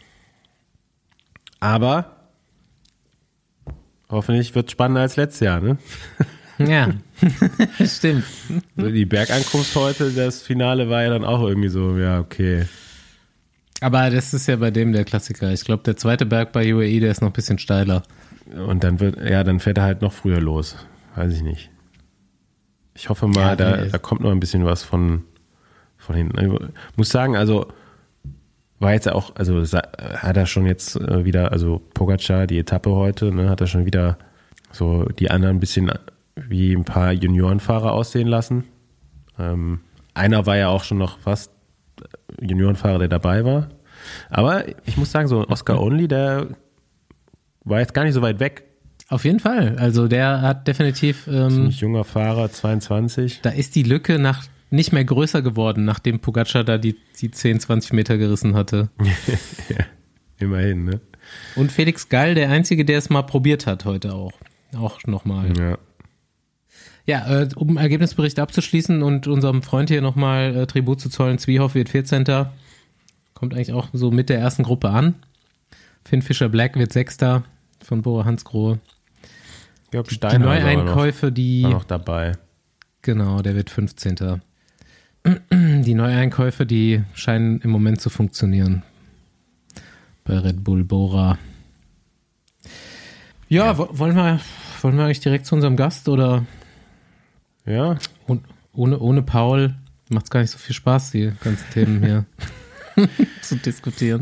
Speaker 2: Aber hoffentlich wird es spannender als letztes Jahr, ne?
Speaker 1: Ja, stimmt.
Speaker 2: So die Bergankunft heute, das Finale war ja dann auch irgendwie so, ja, okay.
Speaker 1: Aber das ist ja bei dem der Klassiker. Ich glaube, der zweite Berg bei U A E, der ist noch ein bisschen steiler.
Speaker 2: Und dann wird, ja, dann fährt er halt noch früher los. Weiß ich nicht. Ich hoffe mal,
Speaker 1: Ja,
Speaker 2: da,
Speaker 1: nee.
Speaker 2: da kommt noch ein bisschen was von, von hinten. Ich muss sagen, also war jetzt auch, also sa- hat er schon jetzt äh, wieder, also Pogacar, die Etappe heute, ne, hat er schon wieder so die anderen ein bisschen wie ein paar Juniorenfahrer aussehen lassen. Ähm, einer war ja auch schon noch fast Juniorenfahrer, der dabei war. Aber ich muss sagen, so Oscar Only, der war jetzt gar nicht so weit weg.
Speaker 1: Auf jeden Fall. Also der hat definitiv, ähm,
Speaker 2: Ziemlich junger Fahrer, zweiundzwanzig.
Speaker 1: da ist die Lücke nach nicht mehr größer geworden, nachdem Pogacar da die, die zehn, zwanzig Meter gerissen hatte.
Speaker 2: Ja, immerhin, ne?
Speaker 1: Und Felix Gall, der Einzige, der es mal probiert hat heute auch. Auch nochmal.
Speaker 2: Ja.
Speaker 1: Ja, äh, um Ergebnisbericht abzuschließen und unserem Freund hier nochmal äh, Tribut zu zollen, Zwiehoff wird vierzehnter Kommt eigentlich auch so mit der ersten Gruppe an. Finn Fischer-Black wird Sechster von Bora Hansgrohe.
Speaker 2: Ich glaube,
Speaker 1: Die
Speaker 2: Steiner war noch,
Speaker 1: Neueinkäufe, die,
Speaker 2: war noch dabei.
Speaker 1: genau, der wird fünfzehnter Die Neueinkäufe, die scheinen im Moment zu funktionieren. Bei Red Bull Bora. Ja,
Speaker 2: Ja.
Speaker 1: wo- wollen wir, wollen wir eigentlich direkt zu unserem Gast oder
Speaker 2: Ja,
Speaker 1: Und ohne, ohne Paul macht es gar nicht so viel Spaß, die ganzen Themen hier zu diskutieren.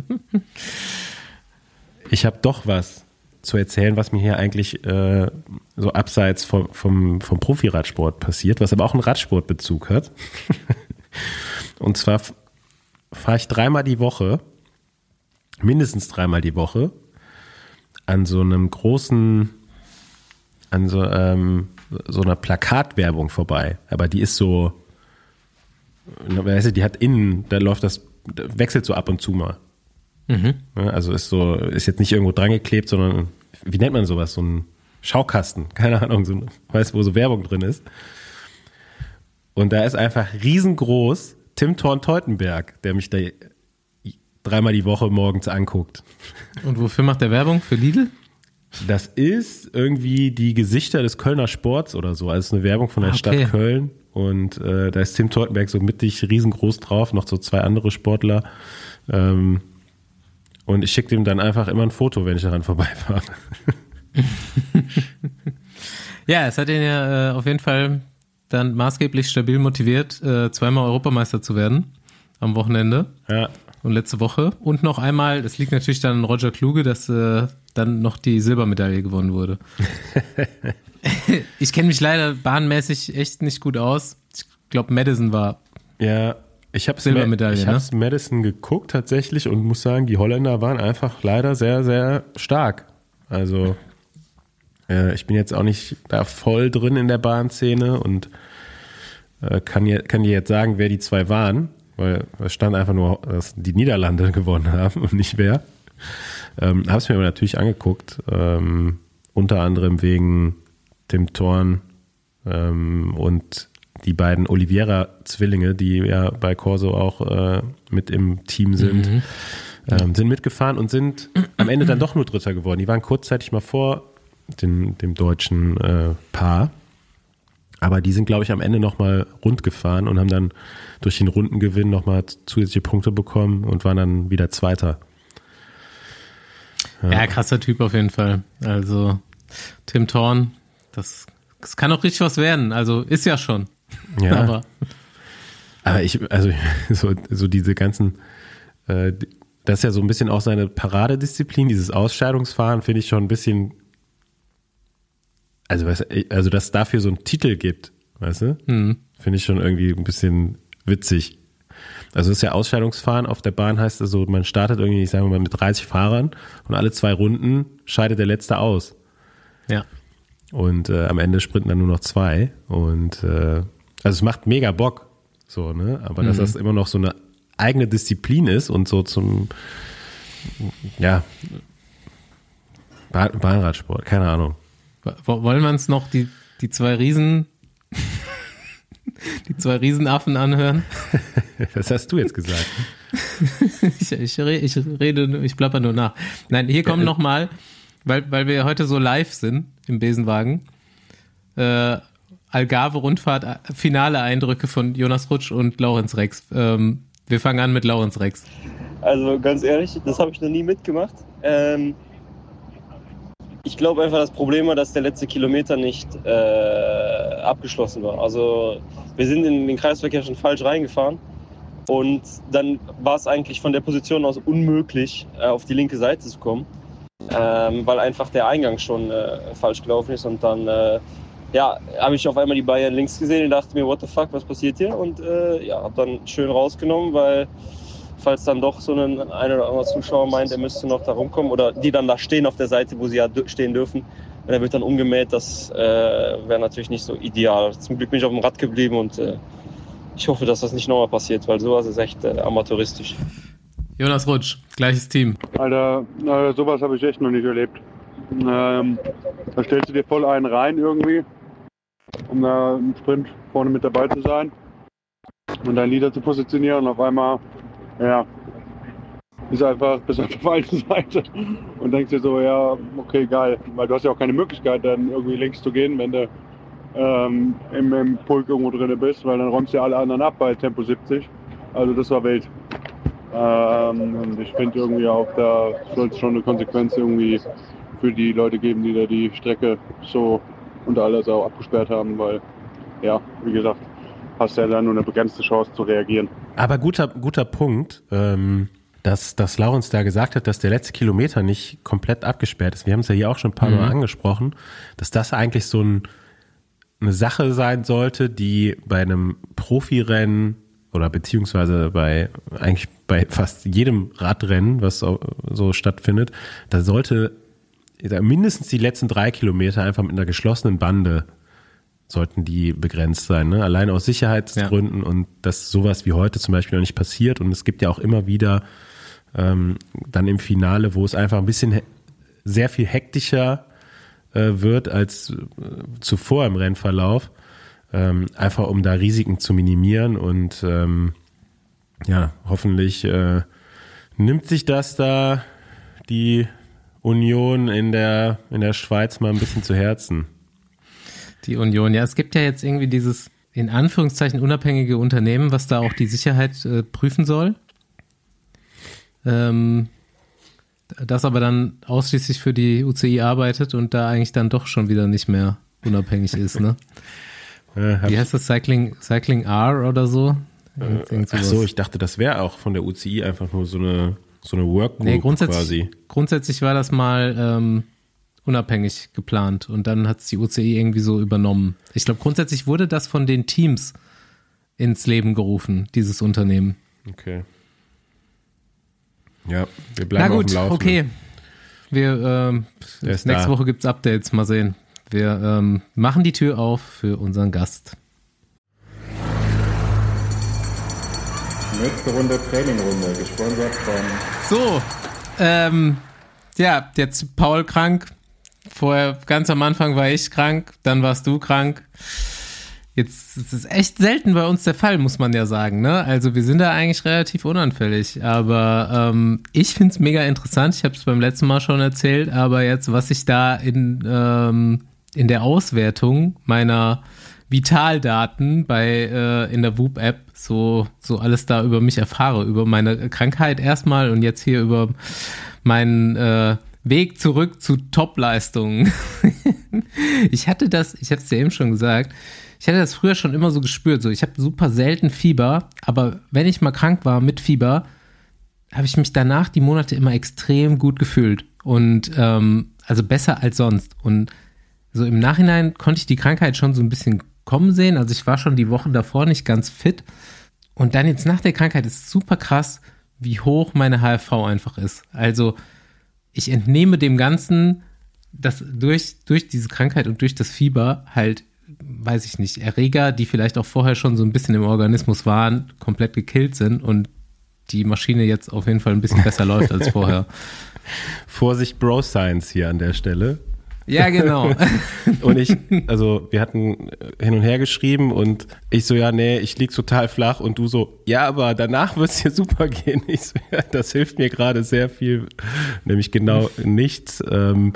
Speaker 2: ich habe doch was zu erzählen, was mir hier eigentlich äh, so abseits vom, vom, vom Profiradsport passiert, was aber auch einen Radsportbezug hat. Und zwar fahre ich dreimal die Woche, mindestens dreimal die Woche, an so einem großen, an so, ähm, so einer Plakatwerbung vorbei. Aber die ist so, weißt du, die hat innen, da läuft das, wechselt so ab und zu mal.
Speaker 1: Mhm.
Speaker 2: Ja, also ist so, ist jetzt nicht irgendwo dran geklebt, sondern, wie nennt man sowas? So ein Schaukasten, keine Ahnung, so ein, weißt du, wo so Werbung drin ist. Und da ist einfach riesengroß Tim Thorn-Teutenberg, der mich da dreimal die Woche morgens anguckt.
Speaker 1: Und wofür macht der Werbung? Für Lidl?
Speaker 2: Das ist irgendwie die Gesichter des Kölner Sports oder so. Also es ist eine Werbung von der
Speaker 1: Okay.
Speaker 2: Stadt Köln. Und äh, da ist Tim Teutenberg so mittig riesengroß drauf, noch so zwei andere Sportler. Ähm, und ich schicke dem dann einfach immer ein Foto, wenn ich daran vorbeifahre.
Speaker 1: Ja, es hat ihn ja äh, auf jeden Fall dann maßgeblich stabil motiviert, äh, zweimal Europameister zu werden am Wochenende
Speaker 2: Ja.
Speaker 1: und letzte Woche. Und noch einmal, das liegt natürlich dann an Roger Kluge, dass äh, dann noch die Silbermedaille gewonnen wurde. Ich kenne mich leider bahnmäßig echt nicht gut aus. Ich glaube, Madison war.
Speaker 2: Ja, ich habe
Speaker 1: Silbermedaille,
Speaker 2: ich
Speaker 1: ne?
Speaker 2: hab's Madison geguckt tatsächlich und muss sagen, die Holländer waren einfach leider sehr, sehr stark. Also äh, ich bin jetzt auch nicht da voll drin in der Bahnszene und äh, kann, je, kann dir jetzt sagen, wer die zwei waren, weil es stand einfach nur, dass die Niederlande gewonnen haben und nicht wer. Ähm, habe es mir aber natürlich angeguckt, ähm, unter anderem wegen Tim Thorn ähm, und die beiden Oliveira-Zwillinge, die ja bei Corso auch äh, mit im Team sind, mhm. ähm, sind mitgefahren und sind am Ende dann doch nur Dritter geworden. Die waren kurzzeitig mal vor den, dem deutschen äh, Paar, aber die sind, glaube ich, am Ende nochmal rund gefahren und haben dann durch den Rundengewinn nochmal zusätzliche Punkte bekommen und waren dann wieder Zweiter.
Speaker 1: Ja, ja, krasser Typ auf jeden Fall. Also Tim Thorn, das, das kann auch richtig was werden. Also ist ja schon.
Speaker 2: Ja.
Speaker 1: Aber,
Speaker 2: aber ich, also so, so diese ganzen, äh, das ist ja so ein bisschen auch seine Paradedisziplin, dieses Ausscheidungsfahren, finde ich schon ein bisschen, also, was, also dass es dafür so einen Titel gibt, weißt du,
Speaker 1: mhm.
Speaker 2: finde ich schon irgendwie ein bisschen witzig. Also das ist ja Ausscheidungsfahren auf der Bahn, heißt also, man startet irgendwie, ich sage mal, mit dreißig Fahrern und alle zwei Runden scheidet der Letzte aus.
Speaker 1: Ja.
Speaker 2: Und äh, am Ende sprinten dann nur noch zwei. Und äh, also es macht mega Bock, so, ne? Aber mhm. dass das immer noch so eine eigene Disziplin ist und so zum, ja, Bahn, Bahnradsport, keine Ahnung.
Speaker 1: Wollen wir uns noch die, die zwei Riesen, die zwei Riesenaffen anhören?
Speaker 2: Das hast du jetzt gesagt.
Speaker 1: ich, ich, rede, ich rede, ich plapper nur nach. Nein, hier kommen nochmal, weil, weil wir heute so live sind im Besenwagen, äh, Algarve-Rundfahrt, finale Eindrücke von Jonas Rutsch und Laurenz Rex. Ähm, wir fangen an mit Laurenz Rex.
Speaker 6: Also ganz ehrlich, das habe ich noch nie mitgemacht. Ähm, ich glaube einfach, das Problem war, dass der letzte Kilometer nicht äh, abgeschlossen war. Also wir sind in den Kreisverkehr schon falsch reingefahren und dann war es eigentlich von der Position aus unmöglich, äh, auf die linke Seite zu kommen, ähm, weil einfach der Eingang schon äh, falsch gelaufen ist und dann äh, ja, habe ich auf einmal die Bayern links gesehen und dachte mir, what the fuck, was passiert hier? Und äh, ja, habe dann schön rausgenommen, weil falls dann doch so ein ein oder anderer Zuschauer meint, er müsste noch da rumkommen oder die dann da stehen auf der Seite, wo sie ja stehen dürfen, und er wird dann umgemäht, das äh, wäre natürlich nicht so ideal. Zum Glück bin ich auf dem Rad geblieben und äh, ich hoffe, dass das nicht nochmal passiert, weil sowas ist echt äh, amateuristisch.
Speaker 1: Jonas Rutsch, gleiches Team.
Speaker 7: Alter, äh, sowas habe ich echt noch nicht erlebt. Ähm, da stellst du dir voll einen rein irgendwie, um da im Sprint vorne mit dabei zu sein und dein Leader zu positionieren und auf einmal, ja, ist einfach bis auf der falschen Seite und denkst dir so, ja, okay, geil, weil du hast ja auch keine Möglichkeit, dann irgendwie links zu gehen, wenn du ähm, im, im Pulk irgendwo drin bist, weil dann räumst du ja alle anderen ab bei Tempo siebzig. Also das war wild. Ähm, und ich finde irgendwie auch, da soll es schon eine Konsequenz irgendwie für die Leute geben, die da die Strecke so unter aller Sau abgesperrt haben, weil, ja, wie gesagt, hast ja dann nur eine begrenzte Chance zu reagieren.
Speaker 2: Aber guter, guter Punkt, ähm, dass, dass Laurenz da gesagt hat, dass der letzte Kilometer nicht komplett abgesperrt ist. Wir haben es ja hier auch schon ein paar mhm. Mal angesprochen, dass das eigentlich so ein, eine Sache sein sollte, die bei einem Profirennen oder beziehungsweise bei eigentlich bei fast jedem Radrennen, was so, so stattfindet, da sollte mindestens die letzten drei Kilometer einfach mit einer geschlossenen Bande sollten die begrenzt sein, ne? Allein aus Sicherheitsgründen, ja. Und dass sowas wie heute zum Beispiel noch nicht passiert. Und es gibt ja auch immer wieder ähm, dann im Finale, wo es einfach ein bisschen he- sehr viel hektischer äh, wird als äh, zuvor im Rennverlauf, ähm, einfach um da Risiken zu minimieren und ähm, ja, hoffentlich äh, Nimmt sich das da die Union in der, in der Schweiz mal ein bisschen zu Herzen?
Speaker 1: Die Union, ja, es gibt ja jetzt irgendwie dieses in Anführungszeichen unabhängige Unternehmen, was da auch die Sicherheit äh, prüfen soll. Ähm, das aber dann ausschließlich für die U C I arbeitet und da eigentlich dann doch schon wieder nicht mehr unabhängig ist, ne?
Speaker 2: Äh,
Speaker 1: Wie heißt das? Cycling, Cycling R oder so?
Speaker 2: Äh, ach so, ich dachte, das wäre auch von der U C I einfach nur so eine, so eine Workgroup
Speaker 1: nee, grundsätzlich,
Speaker 2: quasi.
Speaker 1: Grundsätzlich war das mal ähm, unabhängig geplant und dann hat es die U C I irgendwie so übernommen. Ich glaube, grundsätzlich wurde das von den Teams ins Leben gerufen, dieses Unternehmen.
Speaker 2: Okay. Ja, wir bleiben
Speaker 1: Na gut,
Speaker 2: auf dem Laufenden.
Speaker 1: okay. Wir, ähm, nächste
Speaker 2: da.
Speaker 1: Woche gibt's Updates, mal sehen. Wir ähm, machen die Tür auf für unseren Gast.
Speaker 3: Nächste Runde Trainingrunde, gesponsert von...
Speaker 1: So, ähm, ja, jetzt Paul krank. Vorher, ganz am Anfang war ich krank, dann warst du krank. Jetzt ist es echt selten bei uns der Fall, muss man ja sagen, ne? Also wir sind da eigentlich relativ unanfällig, aber ähm, ich finde es mega interessant. Ich habe es beim letzten Mal schon erzählt, aber jetzt, was ich da in, ähm, in der Auswertung meiner Vitaldaten bei äh, in der Whoop-App so, so alles da über mich erfahre, über meine Krankheit erstmal und jetzt hier über meinen äh, Weg zurück zu Top-Leistungen. Ich hatte das, ich habe es dir eben schon gesagt, ich hatte das früher schon immer so gespürt, so ich habe super selten Fieber, aber wenn ich mal krank war mit Fieber, habe ich mich danach die Monate immer extrem gut gefühlt und ähm, also besser als sonst und so im Nachhinein konnte ich die Krankheit schon so ein bisschen kommen sehen, also ich war schon die Wochen davor nicht ganz fit und dann jetzt nach der Krankheit ist super krass, wie hoch meine H F V einfach ist, also ich entnehme dem Ganzen, dass durch, durch diese Krankheit und durch das Fieber halt, weiß ich nicht, Erreger, die vielleicht auch vorher schon so ein bisschen im Organismus waren, komplett gekillt sind und die Maschine jetzt auf jeden Fall ein bisschen besser läuft als vorher.
Speaker 2: Vorsicht, Bro Science hier an der Stelle.
Speaker 1: Ja, genau.
Speaker 2: Und ich, also wir hatten hin und her geschrieben und ich so, ja, nee, ich lieg total flach und du so, ja, aber danach wird's dir super gehen. Ich so, ja, das hilft mir gerade sehr viel, nämlich genau nichts. Ähm,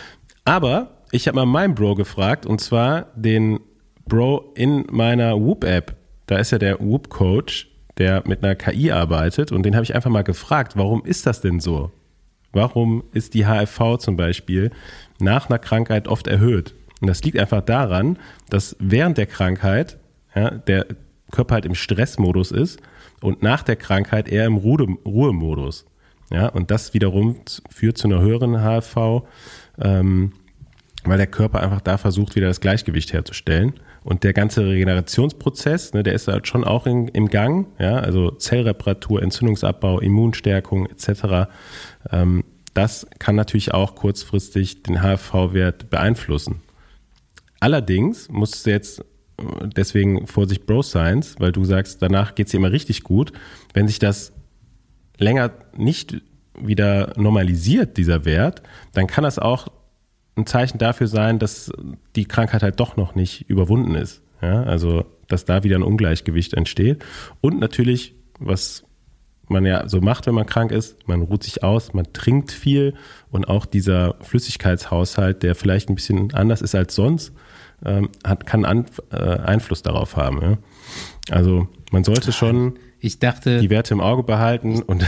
Speaker 2: aber ich habe mal meinen Bro gefragt und zwar den Bro in meiner Whoop-App. Da ist ja der Whoop-Coach, der mit einer K I arbeitet und den habe ich einfach mal gefragt, warum ist das denn so? Warum ist die H F V zum Beispiel nach einer Krankheit oft erhöht? Und das liegt einfach daran, dass während der Krankheit ja, der Körper halt im Stressmodus ist und nach der Krankheit eher im Ruhe- Ruhemodus. Ja, und das wiederum führt zu einer höheren H F V, ähm, weil der Körper einfach da versucht, wieder das Gleichgewicht herzustellen. Und der ganze Regenerationsprozess, ne, der ist halt schon auch in, im Gang, ja, also Zellreparatur, Entzündungsabbau, Immunstärkung et cetera. Ähm, das kann natürlich auch kurzfristig den H F V-Wert beeinflussen. Allerdings musst du jetzt, deswegen Vorsicht Bro Science, weil du sagst, danach geht's dir immer richtig gut. Wenn sich das länger nicht wieder normalisiert, dieser Wert, dann kann das auch ein Zeichen dafür sein, dass die Krankheit halt doch noch nicht überwunden ist. Ja, also, dass da wieder ein Ungleichgewicht entsteht. Und natürlich, was man ja so macht, wenn man krank ist, man ruht sich aus, man trinkt viel und auch dieser Flüssigkeitshaushalt, der vielleicht ein bisschen anders ist als sonst, ähm, hat, kann an, äh, Einfluss darauf haben. Ja? Also, man sollte schon
Speaker 1: ich dachte,
Speaker 2: die Werte im Auge behalten und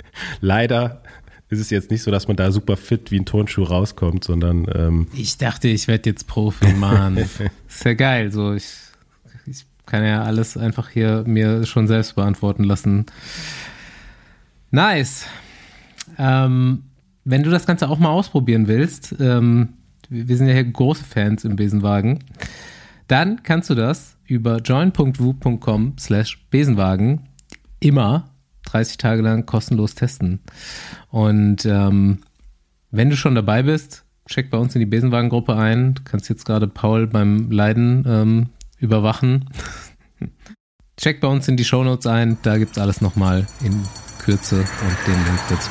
Speaker 2: leider ist es jetzt nicht so, dass man da super fit wie ein Turnschuh rauskommt, sondern ähm
Speaker 1: ich dachte, ich werde jetzt Profi, Mann. Ist ja geil, so ich, ich kann ja alles einfach hier mir schon selbst beantworten lassen. Nice. Ähm, wenn du das Ganze auch mal ausprobieren willst, ähm, wir sind ja hier große Fans im Besenwagen, dann kannst du das über join punkt whoop punkt com slash Besenwagen immer dreißig Tage lang kostenlos testen. Und ähm, wenn du schon dabei bist, check bei uns in die Besenwagen-Gruppe ein. Du kannst jetzt gerade Paul beim Leiden ähm, überwachen. Check bei uns in die Shownotes ein, da gibt's alles nochmal in Kürze und den Link dazu.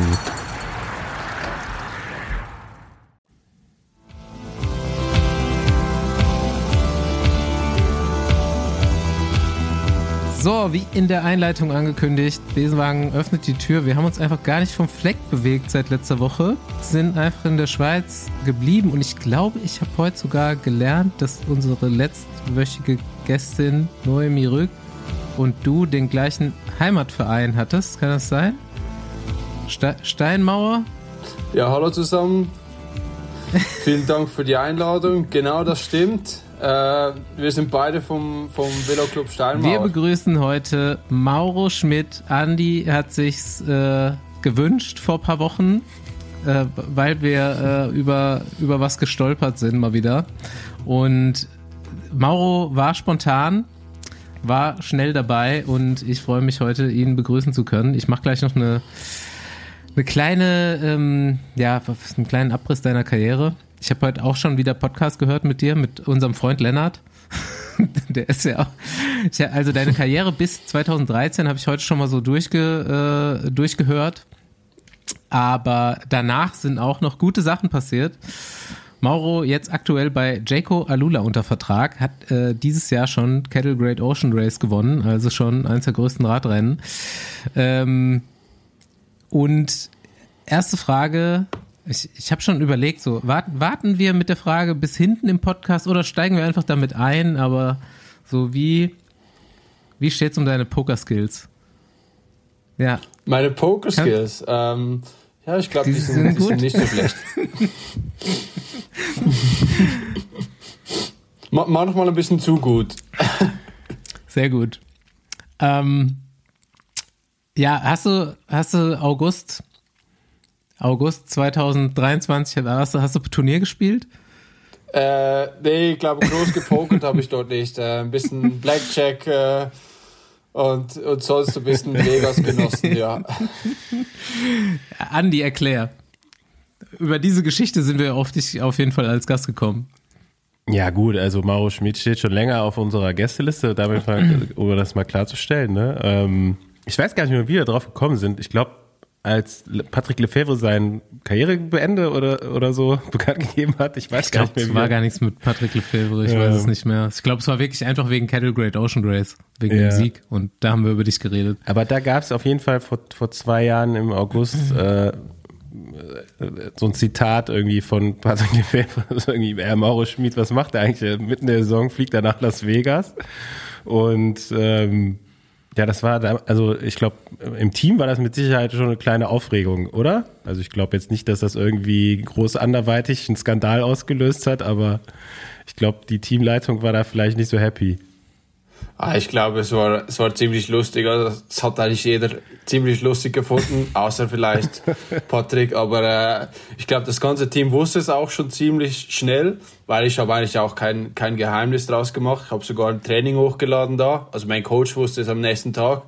Speaker 1: So, wie in der Einleitung angekündigt, Besenwagen öffnet die Tür. Wir haben uns einfach gar nicht vom Fleck bewegt seit letzter Woche, sind einfach in der Schweiz geblieben und ich glaube, ich habe heute sogar gelernt, dass unsere letztwöchige Gästin Noemi Rück und du den gleichen Heimatverein hattest. Kann das sein? Ste- Steinmauer?
Speaker 5: Ja, hallo zusammen. Vielen Dank für die Einladung. Genau, das stimmt. Äh, wir sind beide vom, vom Veloclub Steinmauer.
Speaker 1: Wir begrüßen heute Mauro Schmidt. Andi hat sich's äh, gewünscht vor ein paar Wochen, äh, weil wir äh, über, über was gestolpert sind mal wieder. Und Mauro war spontan, war schnell dabei und ich freue mich heute, ihn begrüßen zu können. Ich mache gleich noch eine, eine kleine, ähm, ja, einen kleinen Abriss deiner Karriere. Ich habe heute auch schon wieder Podcast gehört mit dir, mit unserem Freund Lennart. Der ist ja auch, also deine Karriere bis zwanzig dreizehn habe ich heute schon mal so durchge, äh, durchgehört. Aber danach sind auch noch gute Sachen passiert. Mauro jetzt aktuell bei Jayco Alula unter Vertrag, hat äh, dieses Jahr schon Cattle Great Ocean Race gewonnen, also schon eines der größten Radrennen. Ähm, und erste Frage, ich, ich habe schon überlegt, so warten, warten wir mit der Frage bis hinten im Podcast oder steigen wir einfach damit ein, aber so wie, wie steht's um deine Poker-Skills? Ja.
Speaker 5: Meine Poker-Skills? Ähm, ja, ich glaube, die, die, sind, die sind nicht so schlecht. Manchmal ein bisschen zu gut.
Speaker 1: Sehr gut. Ähm, ja, hast du, hast du August, August zwanzig dreiundzwanzig, hast du, hast du Turnier gespielt?
Speaker 5: Äh, nee, ich glaube, groß gepokert habe ich dort nicht. Äh, ein bisschen Blackjack äh, und, und sonst ein bisschen Vegas genossen, ja.
Speaker 1: Andi, erklär. Über diese Geschichte sind wir auf dich auf jeden Fall als Gast gekommen.
Speaker 2: Ja gut, also Mauro Schmidt steht schon länger auf unserer Gästeliste, damit mal, um das mal klarzustellen. Ne? Ähm, ich weiß gar nicht mehr, wie wir drauf gekommen sind. Ich glaube, als Patrick Lefebvre sein Karrierebeende oder, oder so bekannt gegeben hat, ich weiß
Speaker 1: ich
Speaker 2: gar
Speaker 1: glaub,
Speaker 2: nicht mehr.
Speaker 1: Es
Speaker 2: wie
Speaker 1: war gar nichts mit Patrick Lefebvre, ich ja. weiß es nicht mehr. Ich glaube, es war wirklich einfach wegen Cattle Great Ocean Race, wegen ja. dem Sieg und da haben wir über dich geredet.
Speaker 2: Aber da gab es auf jeden Fall vor, vor zwei Jahren im August äh, so ein Zitat irgendwie von Patrick Lefebvre, also irgendwie, äh, Mauro Schmidt, was macht er eigentlich? Mitten in der Saison fliegt er nach Las Vegas und ähm, ja, das war da, also ich glaube, im Team war das mit Sicherheit schon eine kleine Aufregung, oder? Also ich glaube jetzt nicht, dass das irgendwie groß anderweitig einen Skandal ausgelöst hat, aber ich glaube, die Teamleitung war da vielleicht nicht so happy.
Speaker 5: Ah, ich glaube, es war, es war ziemlich lustig. Also, es hat eigentlich jeder ziemlich lustig gefunden, außer vielleicht Patrick. Aber äh, ich glaube, das ganze Team wusste es auch schon ziemlich schnell, weil ich habe eigentlich auch kein, kein Geheimnis draus gemacht. Ich habe sogar ein Training hochgeladen da. Also mein Coach wusste es am nächsten Tag.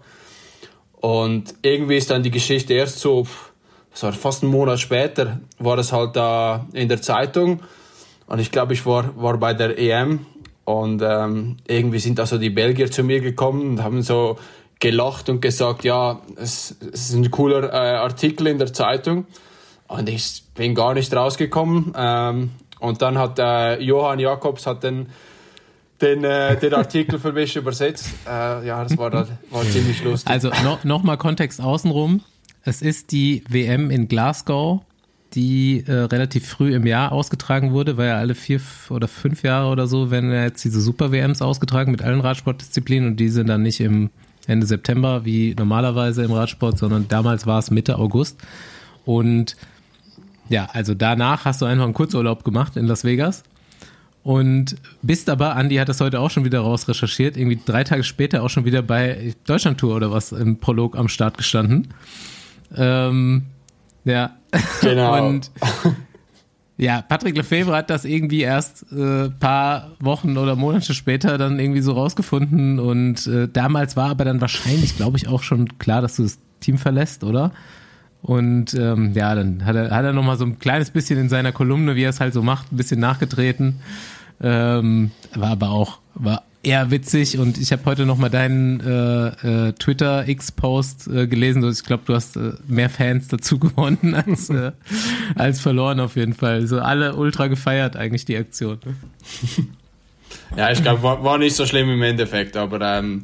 Speaker 5: Und irgendwie ist dann die Geschichte erst so, das war fast einen Monat später, war das halt da in der Zeitung. Und ich glaube, ich war, war bei der E M. Und ähm, irgendwie sind also die Belgier zu mir gekommen und haben so gelacht und gesagt, ja, es, es ist ein cooler äh, Artikel in der Zeitung. Und ich bin gar nicht rausgekommen. Ähm, und dann hat äh, Johann Jakobs hat den, den, äh, den Artikel für mich übersetzt. Äh, ja, das war, war ziemlich lustig.
Speaker 1: Also no, nochmal Kontext außenrum. Es ist die W M in Glasgow, die äh, relativ früh im Jahr ausgetragen wurde, weil ja alle vier oder fünf Jahre oder so werden ja jetzt diese Super-W Ms ausgetragen mit allen Radsportdisziplinen und die sind dann nicht im Ende September wie normalerweise im Radsport, sondern damals war es Mitte August und ja, also danach hast du einfach einen Kurzurlaub gemacht in Las Vegas und bist aber, Andi hat das heute auch schon wieder raus recherchiert, irgendwie drei Tage später auch schon wieder bei Deutschlandtour oder was im Prolog am Start gestanden. Ähm, ja,
Speaker 5: genau.
Speaker 1: Und ja, Patrick Lefebvre hat das irgendwie erst äh, paar Wochen oder Monate später dann irgendwie so rausgefunden und äh, damals war aber dann wahrscheinlich, glaube ich, auch schon klar, dass du das Team verlässt, oder? Und ähm, ja, dann hat er, hat er nochmal so ein kleines bisschen in seiner Kolumne, wie er es halt so macht, ein bisschen nachgetreten. Ähm, war aber auch, war eher witzig und ich habe heute nochmal deinen äh, äh, Twitter-X-Post äh, gelesen. Ich glaube, du hast äh, mehr Fans dazu gewonnen als, äh, als verloren auf jeden Fall. So alle ultra gefeiert eigentlich die Aktion.
Speaker 5: Ja, ich glaube, war, war nicht so schlimm im Endeffekt, aber ähm,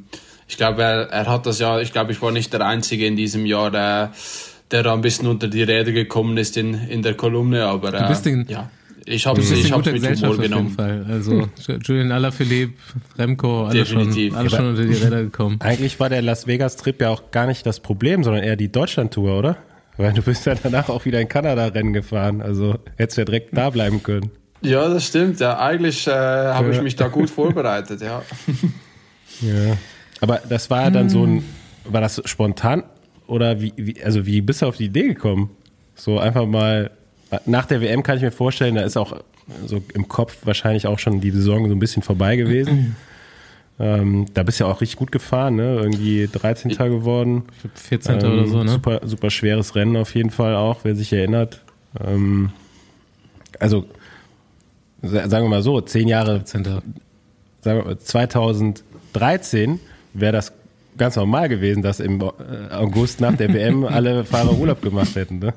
Speaker 8: ich glaube, er, er hat das ja, ich glaube, ich war nicht der Einzige in diesem Jahr, der, der da ein bisschen unter die Räder gekommen ist in, in der Kolumne, aber
Speaker 1: du bist den,
Speaker 8: äh, ja, ich habe es mit Humor genommen.
Speaker 1: Auf jeden Fall. Also Julian Alaphilippe, Remco, alle, schon, alle schon unter die Räder gekommen.
Speaker 2: Eigentlich war der Las Vegas-Trip ja auch gar nicht das Problem, sondern eher die Deutschland-Tour, oder? Weil du bist ja danach auch wieder in Kanada-Rennen gefahren, also hättest ja direkt da bleiben können.
Speaker 8: Ja, das stimmt. Ja, eigentlich äh, habe ja. ich mich da gut vorbereitet, ja.
Speaker 2: Ja. Aber das war dann so ein, war das spontan oder wie, wie, also wie bist du auf die Idee gekommen? So einfach mal, nach der W M kann ich mir vorstellen, da ist auch so im Kopf wahrscheinlich auch schon die Saison so ein bisschen vorbei gewesen. Ähm, da bist du ja auch richtig gut gefahren, ne? Irgendwie dreizehnter geworden.
Speaker 1: vierzehnter Ähm, oder so, ne?
Speaker 2: Super, super schweres Rennen auf jeden Fall auch, wer sich erinnert. Ähm, also, sagen wir mal so, zehn Jahre, sagen wir, zweitausenddreizehn wäre das ganz normal gewesen, dass im August nach der W M alle Fahrer Urlaub gemacht hätten, ne?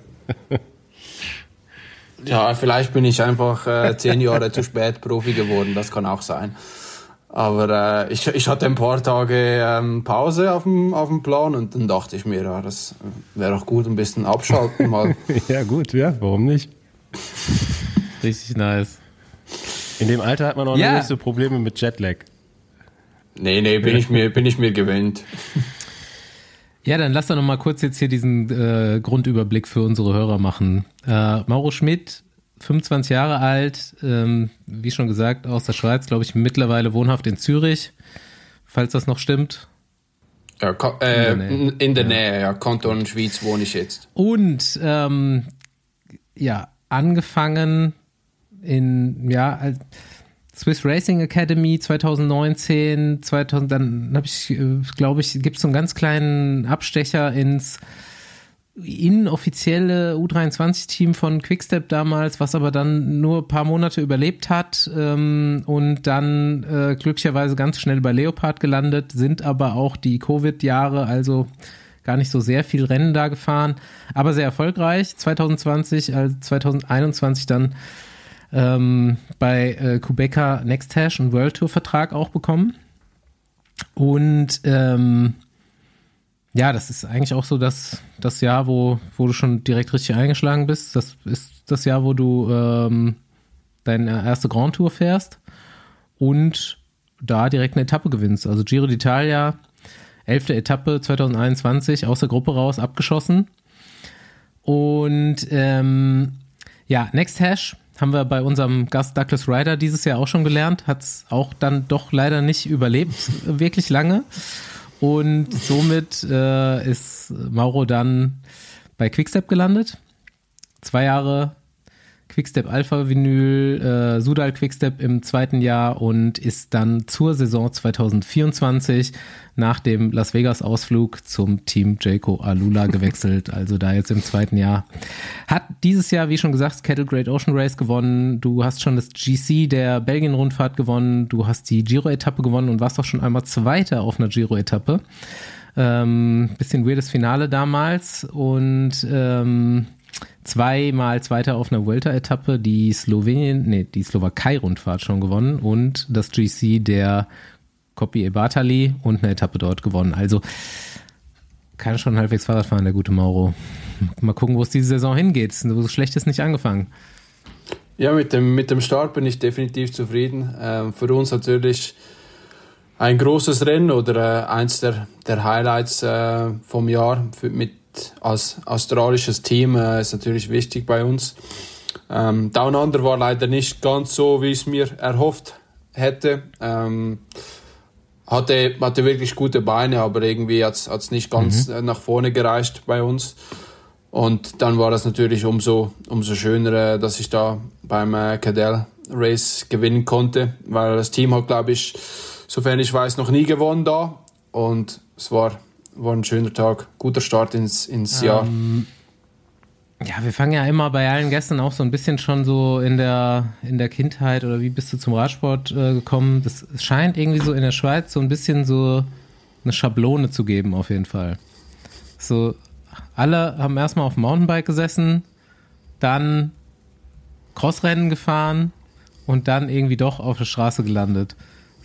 Speaker 8: Ja, vielleicht bin ich einfach äh, zehn Jahre zu spät Profi geworden, das kann auch sein. Aber äh, ich, ich hatte ein paar Tage ähm, Pause auf dem, auf dem Plan und dann dachte ich mir, ja, das wäre doch gut, ein bisschen abschalten mal.
Speaker 2: Ja gut, ja, warum nicht?
Speaker 1: Richtig nice.
Speaker 2: In dem Alter hat man auch
Speaker 1: ja.
Speaker 2: nicht so Probleme mit Jetlag.
Speaker 8: Nee, nee, bin ich mir, bin ich mir gewöhnt.
Speaker 1: Ja, dann lass doch noch mal kurz jetzt hier diesen äh, Grundüberblick für unsere Hörer machen. Äh, Mauro Schmid, fünfundzwanzig Jahre alt, ähm, wie schon gesagt, aus der Schweiz, glaube ich, mittlerweile wohnhaft in Zürich, falls das noch stimmt.
Speaker 8: Ja, äh, in der Nähe, in der Nähe ja. ja, Kanton Schweiz wohne ich jetzt.
Speaker 1: Und ähm, ja, angefangen in, ja, als Swiss Racing Academy zwanzig neunzehn, zweitausend, dann habe ich, glaube ich, gibt es so einen ganz kleinen Abstecher ins inoffizielle U dreiundzwanzig-Team von Quickstep damals, was aber dann nur ein paar Monate überlebt hat ähm, und dann äh, glücklicherweise ganz schnell bei Leopard gelandet, sind aber auch die Covid-Jahre, also gar nicht so sehr viel Rennen da gefahren, aber sehr erfolgreich. zwanzig zwanzig, also zwanzig einundzwanzig dann ähm, bei äh, Qhubeka Nexthash einen World Tour Vertrag auch bekommen. Und ähm, ja, das ist eigentlich auch so das, das Jahr, wo, wo du schon direkt richtig eingeschlagen bist. Das ist das Jahr, wo du ähm, deine erste Grand Tour fährst und da direkt eine Etappe gewinnst. Also Giro d'Italia, elfte Etappe zwanzig einundzwanzig, aus der Gruppe raus, abgeschossen. Und ähm, ja, Nexthash haben wir bei unserem Gast Douglas Ryder dieses Jahr auch schon gelernt, hat es auch dann doch leider nicht überlebt, wirklich lange. Und somit äh, ist Mauro dann bei Quickstep gelandet. Zwei Jahre Quickstep Alpha Vinyl, äh, Soudal Quickstep im zweiten Jahr und ist dann zur Saison zwanzig vierundzwanzig nach dem Las Vegas Ausflug zum Team Jayco Alula gewechselt, also da jetzt im zweiten Jahr. Hat dieses Jahr, wie schon gesagt, Kettle Great Ocean Race gewonnen. Du hast schon das G C der Belgien-Rundfahrt gewonnen. Du hast die Giro-Etappe gewonnen und warst auch schon einmal Zweiter auf einer Giro-Etappe. Ähm, bisschen weirdes Finale damals und ähm, zweimal Zweiter auf einer Vuelta-Etappe, die Slowenien, nee, die Slowakei-Rundfahrt schon gewonnen und das G C der Coppi e Bartali und eine Etappe dort gewonnen. Also kann schon halbwegs Fahrrad fahren, der gute Mauro. Mal gucken, wo es diese Saison hingeht. So schlecht ist nicht angefangen.
Speaker 8: Ja, mit dem, mit dem Start bin ich definitiv zufrieden. Ähm, für uns natürlich ein großes Rennen oder äh, eins der, der Highlights äh, vom Jahr für, mit als australisches Team äh, ist natürlich wichtig bei uns. Ähm, Down Under war leider nicht ganz so, wie ich es mir erhofft hätte. Ähm, hatte, hatte wirklich gute Beine, aber irgendwie hat es nicht ganz mhm. nach vorne gereicht bei uns. Und dann war das natürlich umso, umso schöner, dass ich da beim äh, Cadel Race gewinnen konnte, weil das Team hat, glaube ich, sofern ich weiß, noch nie gewonnen da. Und es war War ein schöner Tag, guter Start ins, ins Jahr.
Speaker 1: Ähm, ja, wir fangen ja immer bei allen Gästen auch so ein bisschen schon so in der, in der Kindheit oder wie bist du zum Radsport äh, gekommen? Das scheint irgendwie so in der Schweiz so ein bisschen so eine Schablone zu geben auf jeden Fall. So, alle haben erstmal auf dem Mountainbike gesessen, dann Crossrennen gefahren und dann irgendwie doch auf der Straße gelandet.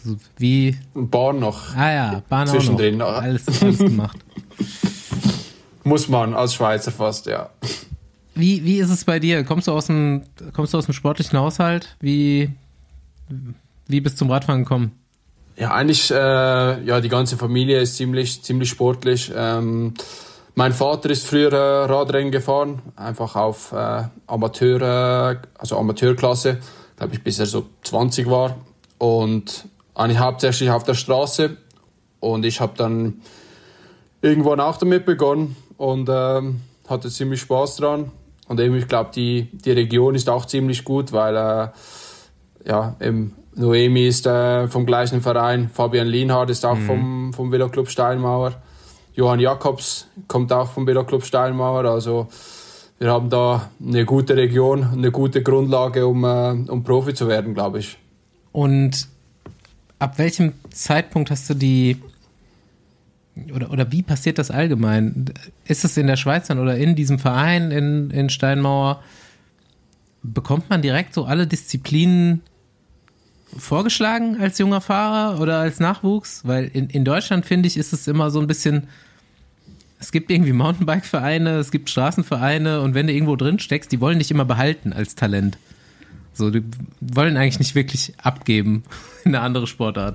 Speaker 1: So wie.
Speaker 8: Bahn noch.
Speaker 1: Ah ja, Bahn
Speaker 8: zwischendrin.
Speaker 1: Auch noch. Alles, alles gemacht.
Speaker 8: Muss man als Schweizer fast, ja.
Speaker 1: Wie, wie ist es bei dir? Kommst du aus dem, kommst du aus dem sportlichen Haushalt? Wie, wie bist du zum Radfahren gekommen?
Speaker 8: Ja, eigentlich, äh, ja, die ganze Familie ist ziemlich, ziemlich sportlich. Ähm, mein Vater ist früher äh, Radrennen gefahren, einfach auf äh, Amateur, äh, also Amateurklasse, glaube ich, bis er so zwanzig war. Und eigentlich hauptsächlich auf der Straße. Und ich habe dann irgendwann auch damit begonnen und ähm, hatte ziemlich Spaß dran. Und eben, ich glaube, die, die Region ist auch ziemlich gut, weil äh, ja, eben Noemi ist äh, vom gleichen Verein, Fabian Lienhardt ist auch mhm. vom, vom Veloclub Steinmauer, Johann Jakobs kommt auch vom Veloclub Steinmauer. Also wir haben da eine gute Region, eine gute Grundlage, um, äh, um Profi zu werden, glaube ich.
Speaker 1: Und ab welchem Zeitpunkt hast du die, oder, oder wie passiert das allgemein? Ist es in der Schweiz dann oder in diesem Verein in, in Steinmauer, bekommt man direkt so alle Disziplinen vorgeschlagen als junger Fahrer oder als Nachwuchs? Weil in, in Deutschland, finde ich, ist es immer so ein bisschen, es gibt irgendwie Mountainbike-Vereine, es gibt Straßenvereine und wenn du irgendwo drin steckst, die wollen dich immer behalten als Talent. So, die wollen eigentlich nicht wirklich abgeben in eine andere Sportart.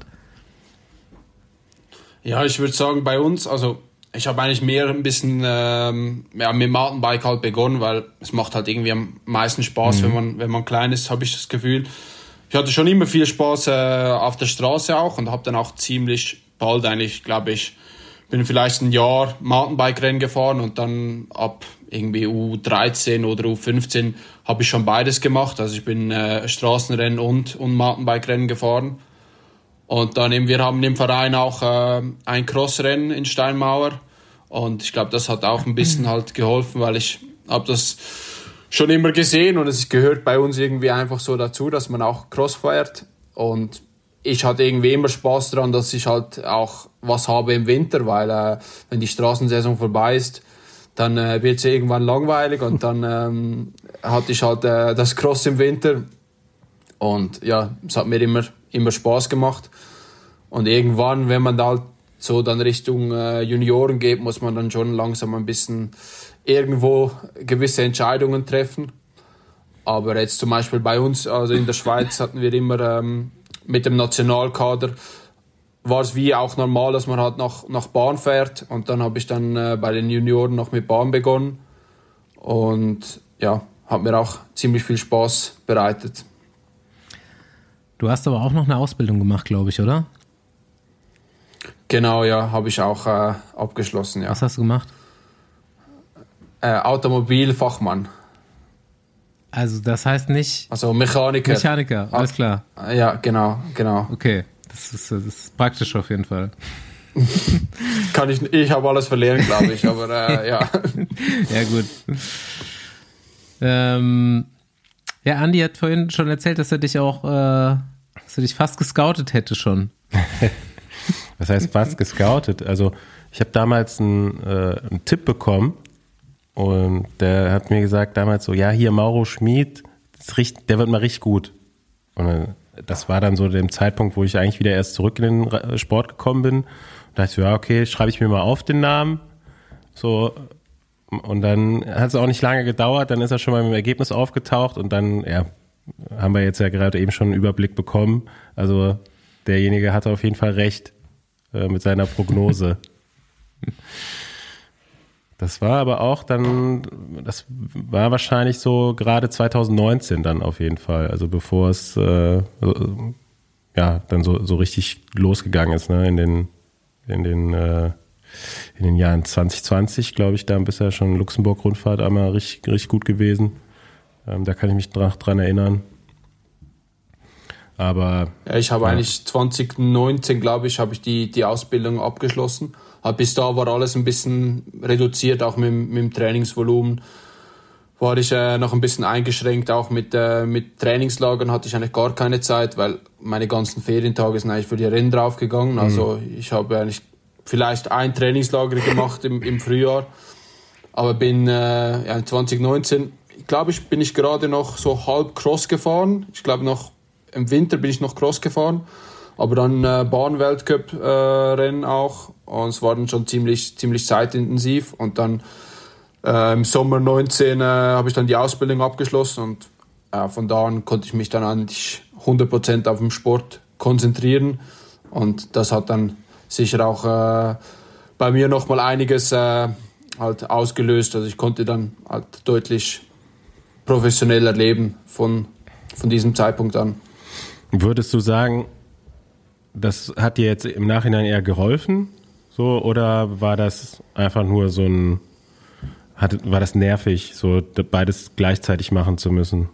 Speaker 8: Ja, ich würde sagen, bei uns, also ich habe eigentlich mehr ein bisschen ähm, ja, mit Mountainbike halt begonnen, weil es macht halt irgendwie am meisten Spaß, mhm. wenn man wenn man klein ist, habe ich das Gefühl. Ich hatte schon immer viel Spaß äh, auf der Straße auch und habe dann auch ziemlich bald eigentlich, glaube ich, bin vielleicht ein Jahr Mountainbike-Rennen gefahren und dann ab irgendwie U dreizehn oder U fünfzehn habe ich schon beides gemacht. Also ich bin äh, Straßenrennen und, und Mountainbike-Rennen gefahren. Und dann eben, wir haben im Verein auch äh, ein Crossrennen in Steinmauer. Und ich glaube, das hat auch ein bisschen halt geholfen, weil ich habe das schon immer gesehen und es gehört bei uns irgendwie einfach so dazu, dass man auch Cross fährt. Und ich hatte irgendwie immer Spaß daran, dass ich halt auch was habe im Winter, weil äh, wenn die Straßensaison vorbei ist, dann äh, wird es irgendwann langweilig und dann ähm, hatte ich halt äh, das Cross im Winter und ja, es hat mir immer, immer Spaß gemacht und irgendwann, wenn man da halt so dann Richtung äh, Junioren geht, muss man dann schon langsam ein bisschen irgendwo gewisse Entscheidungen treffen, aber jetzt zum Beispiel bei uns, also in der Schweiz hatten wir immer ähm, mit dem Nationalkader war es wie auch normal, dass man halt nach, nach Bahn fährt und dann habe ich dann äh, bei den Junioren noch mit Bahn begonnen und ja, hat mir auch ziemlich viel Spaß bereitet.
Speaker 1: Du hast aber auch noch eine Ausbildung gemacht, glaube ich, oder?
Speaker 8: Genau, ja, habe ich auch äh, abgeschlossen, ja.
Speaker 1: Was hast du gemacht?
Speaker 8: Äh, Automobilfachmann.
Speaker 1: Also das heißt nicht...
Speaker 8: Also Mechaniker.
Speaker 1: Mechaniker, alles klar.
Speaker 8: Ja, genau, genau.
Speaker 1: Okay. Das ist, das ist praktisch auf jeden Fall.
Speaker 8: Kann ich, ich habe alles verlernt, glaube ich, aber äh, ja.
Speaker 1: Ja, gut. Ähm, ja, Andi hat vorhin schon erzählt, dass er dich auch, äh, dass er dich fast gescoutet hätte schon.
Speaker 2: Was heißt fast gescoutet? Also ich habe damals einen, äh, einen Tipp bekommen und der hat mir gesagt damals so, ja, hier Mauro Schmid, das riecht, der wird mal richtig gut. Und dann das war dann so dem Zeitpunkt, wo ich eigentlich wieder erst zurück in den Sport gekommen bin. Und da dachte ich, ja, okay, schreibe ich mir mal auf den Namen. So, und dann hat es auch nicht lange gedauert, dann ist er schon mal mit dem Ergebnis aufgetaucht und dann, ja, haben wir jetzt ja gerade eben schon einen Überblick bekommen. Also derjenige hatte auf jeden Fall recht äh, mit seiner Prognose. Das war aber auch dann, das war wahrscheinlich so gerade zwanzig neunzehn dann auf jeden Fall, also bevor es äh, ja dann so so richtig losgegangen ist, ne, in den in den äh, in den Jahren zwanzig zwanzig, glaube ich, da bist ja schon Luxemburg-Rundfahrt einmal richtig richtig gut gewesen. Ähm, da kann ich mich dran, dran erinnern. Aber
Speaker 8: ja, ich habe
Speaker 2: ja.
Speaker 8: eigentlich zwanzig neunzehn, glaube ich, habe ich die die Ausbildung abgeschlossen. Bis da war alles ein bisschen reduziert, auch mit, mit dem Trainingsvolumen war ich äh, noch ein bisschen eingeschränkt, auch mit, äh, mit Trainingslagern hatte ich eigentlich gar keine Zeit, weil meine ganzen Ferientage sind eigentlich für die Rennen draufgegangen. Mhm. Also ich habe eigentlich vielleicht ein Trainingslager gemacht im, im Frühjahr, aber bin äh, ja, zwanzig neunzehn, glaube ich, bin ich gerade noch so halb Cross gefahren. Ich glaube noch im Winter bin ich noch Cross gefahren. aber dann äh, Bahn-Weltcup-Rennen äh, auch. Und es war dann schon ziemlich, ziemlich zeitintensiv. Und dann äh, im Sommer neunzehn äh, habe ich dann die Ausbildung abgeschlossen. Und äh, von da an konnte ich mich dann eigentlich hundert Prozent auf den Sport konzentrieren. Und das hat dann sicher auch äh, bei mir nochmal einiges äh, halt ausgelöst. Also ich konnte dann halt deutlich professioneller leben von, von diesem Zeitpunkt an.
Speaker 2: Würdest du sagen, das hat dir jetzt im Nachhinein eher geholfen? So, oder war das einfach nur so ein, hat, war das nervig, so beides gleichzeitig machen zu müssen?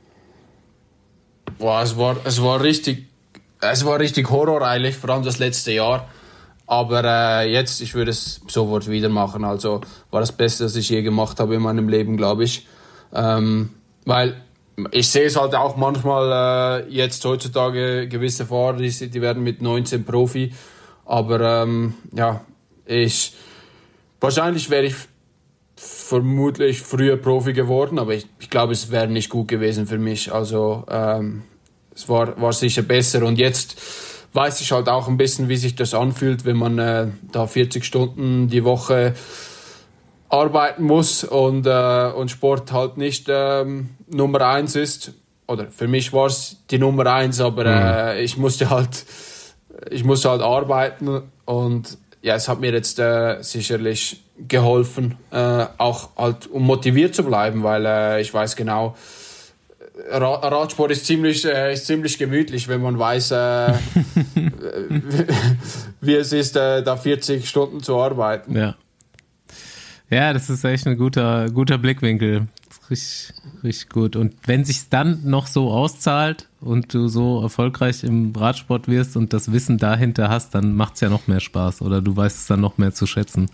Speaker 8: Boah, es war, es war richtig, es war richtig Horror eigentlich, vor allem das letzte Jahr. Aber äh, jetzt, ich würde es sofort wieder machen. Also war das Beste, was ich je gemacht habe in meinem Leben, glaube ich. Ähm, weil ich sehe es halt auch manchmal äh, jetzt heutzutage gewisse Fahrer, die, die werden mit neunzehn Profi. Aber ähm, ja, ich wahrscheinlich wäre ich vermutlich früher Profi geworden, aber ich, ich glaube, es wäre nicht gut gewesen für mich. Also ähm, es war, war sicher besser. Und jetzt weiß ich halt auch ein bisschen, wie sich das anfühlt, wenn man äh, da vierzig Stunden die Woche arbeiten muss und, äh, und Sport halt nicht ähm, Nummer eins ist. Oder für mich war es die Nummer eins, aber äh, ich musste halt ich musste halt arbeiten und ja, es hat mir jetzt äh, sicherlich geholfen, äh, auch halt um motiviert zu bleiben, weil äh, ich weiß genau, Ra- Radsport ist ziemlich, äh, ist ziemlich gemütlich, wenn man weiß, äh, wie, wie es ist, äh, da vierzig Stunden zu arbeiten.
Speaker 1: Ja. Ja, das ist echt ein guter, guter Blickwinkel. Richtig, richtig gut. Und wenn sich's dann noch so auszahlt und du so erfolgreich im Radsport wirst und das Wissen dahinter hast, dann macht's ja noch mehr Spaß oder du weißt es dann noch mehr zu schätzen.